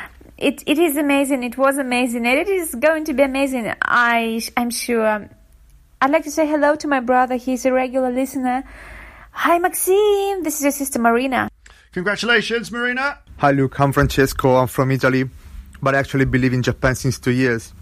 It It is amazing. It was amazing. And it is going to be amazing, I, I'm sure. I'd like to say hello to my brother. He's a regular listener. Hi, Maxime. This is your sister, Marina. Congratulations, Marina. Hi, Luke. I'm Francesco. I'm from Italy, but I actually believe in Japan since two years.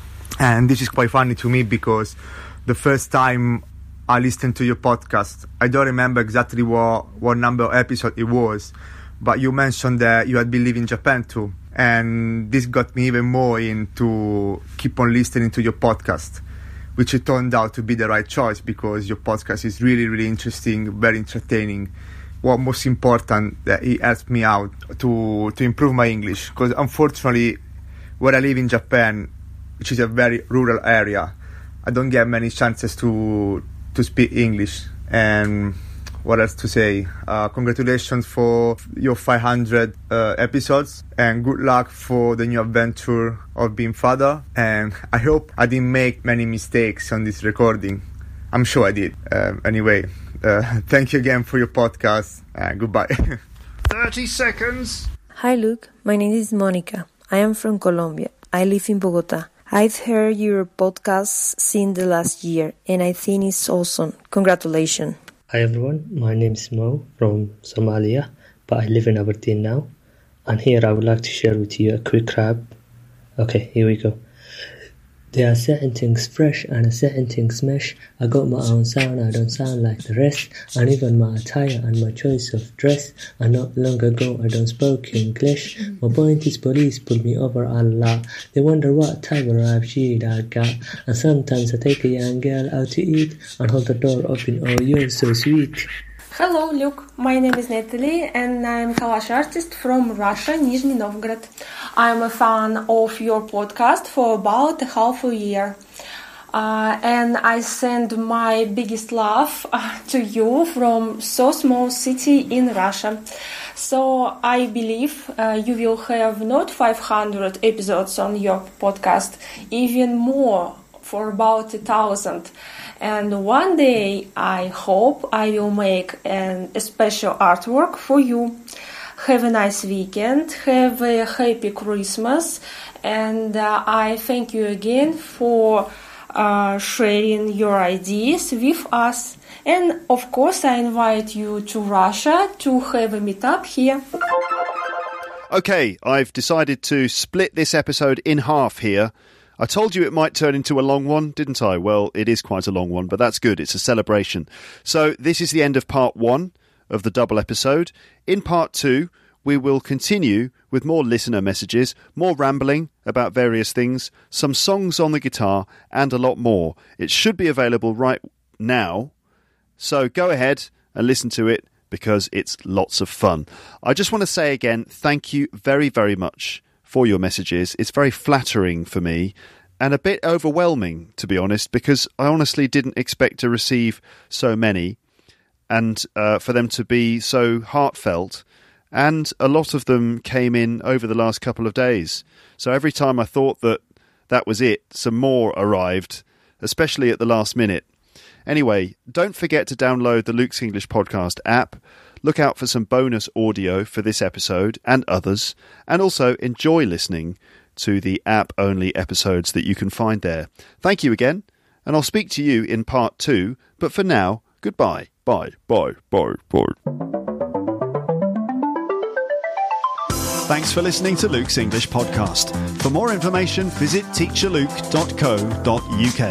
And this is quite funny to me because the first time I listened to your podcast, I don't remember exactly what, what number of episode it was, but you mentioned that you had been living in Japan too. And this got me even more into keep on listening to your podcast, which it turned out to be the right choice because your podcast is really, really interesting, very entertaining. What most important, that it helps me out to to improve my English, because unfortunately, where I live in Japan, which is a very rural area, I don't get many chances to to speak English. And what else to say? Uh, congratulations for your five hundred uh, episodes, and good luck for the new adventure of being father. And I hope I didn't make many mistakes on this recording. I'm sure I did. Uh, anyway, uh, thank you again for your podcast. Uh, goodbye. thirty seconds. Hi, Luke. My name is Monica. I am from Colombia. I live in Bogota. I've heard your podcast since the last year, and I think it's awesome. Congratulations. Hi everyone, my name is Mo from Somalia, but I live in Aberdeen now. And here I would like to share with you a quick rap. Okay, here we go. There are certain things fresh and certain things smash. I got my own sound, I don't sound like the rest. And even my attire and my choice of dress. And not long ago I don't spoke English. My point is police pulled me over a lot. They wonder what type of rap sheet I got. And sometimes I take a young girl out to eat and hold the door open, oh you're so sweet. Hello, Luke. My name is Natalie and I'm a collage artist from Russia, Nizhny Novgorod. I'm a fan of your podcast for about a half a year. Uh, and I send my biggest love uh, to you from so small city in Russia. So I believe uh, you will have not five hundred episodes on your podcast, even more, for about a thousand. And one day I hope I will make an, a special artwork for you. Have a nice weekend, have a happy Christmas, and uh, I thank you again for uh, sharing your ideas with us. And of course I invite you to Russia to have a meetup here. Okay, I've decided to split this episode in half here. I told you it might turn into a long one, didn't I? Well, it is quite a long one, but that's good. It's a celebration. So this is the end of part one of the double episode. In part two, we will continue with more listener messages, more rambling about various things, some songs on the guitar, and a lot more. It should be available right now, so go ahead and listen to it because it's lots of fun. I just want to say again, thank you very, very much for your messages. It's very flattering for me and a bit overwhelming, to be honest, because I honestly didn't expect to receive so many and uh, for them to be so heartfelt. And a lot of them came in over the last couple of days. So every time I thought that that was it, some more arrived, especially at the last minute. Anyway, don't forget to download the Luke's English Podcast app. Look out for some bonus audio for this episode and others. And also enjoy listening to the app-only episodes that you can find there. Thank you again, and I'll speak to you in part two. But for now, goodbye. Bye, bye, bye, bye. Thanks for listening to Luke's English Podcast. For more information, visit teacher luke dot co dot uk.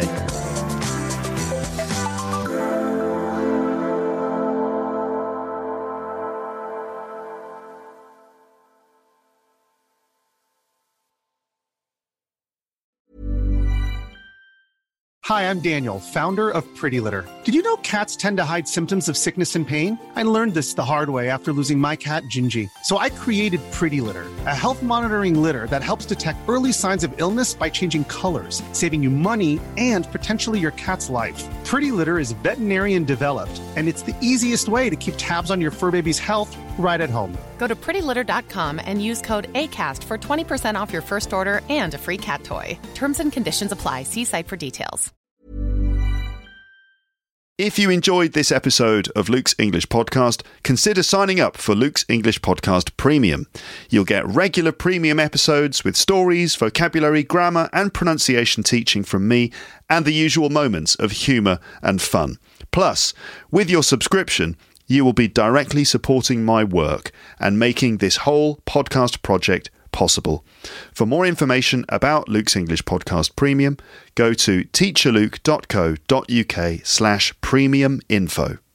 Hi, I'm Daniel, founder of Pretty Litter. Did you know cats tend to hide symptoms of sickness and pain? I learned this the hard way after losing my cat, Gingy. So I created Pretty Litter, a health monitoring litter that helps detect early signs of illness by changing colors, saving you money and potentially your cat's life. Pretty Litter is veterinarian developed, and it's the easiest way to keep tabs on your fur baby's health right at home. Go to pretty litter dot com and use code ACAST for twenty percent off your first order and a free cat toy. Terms and conditions apply. See site for details. If you enjoyed this episode of Luke's English Podcast, consider signing up for Luke's English Podcast Premium. You'll get regular premium episodes with stories, vocabulary, grammar and pronunciation teaching from me and the usual moments of humour and fun. Plus, with your subscription, you will be directly supporting my work and making this whole podcast project possible. For more information about Luke's English Podcast Premium, go to teacher luke dot co dot uk slash premium info.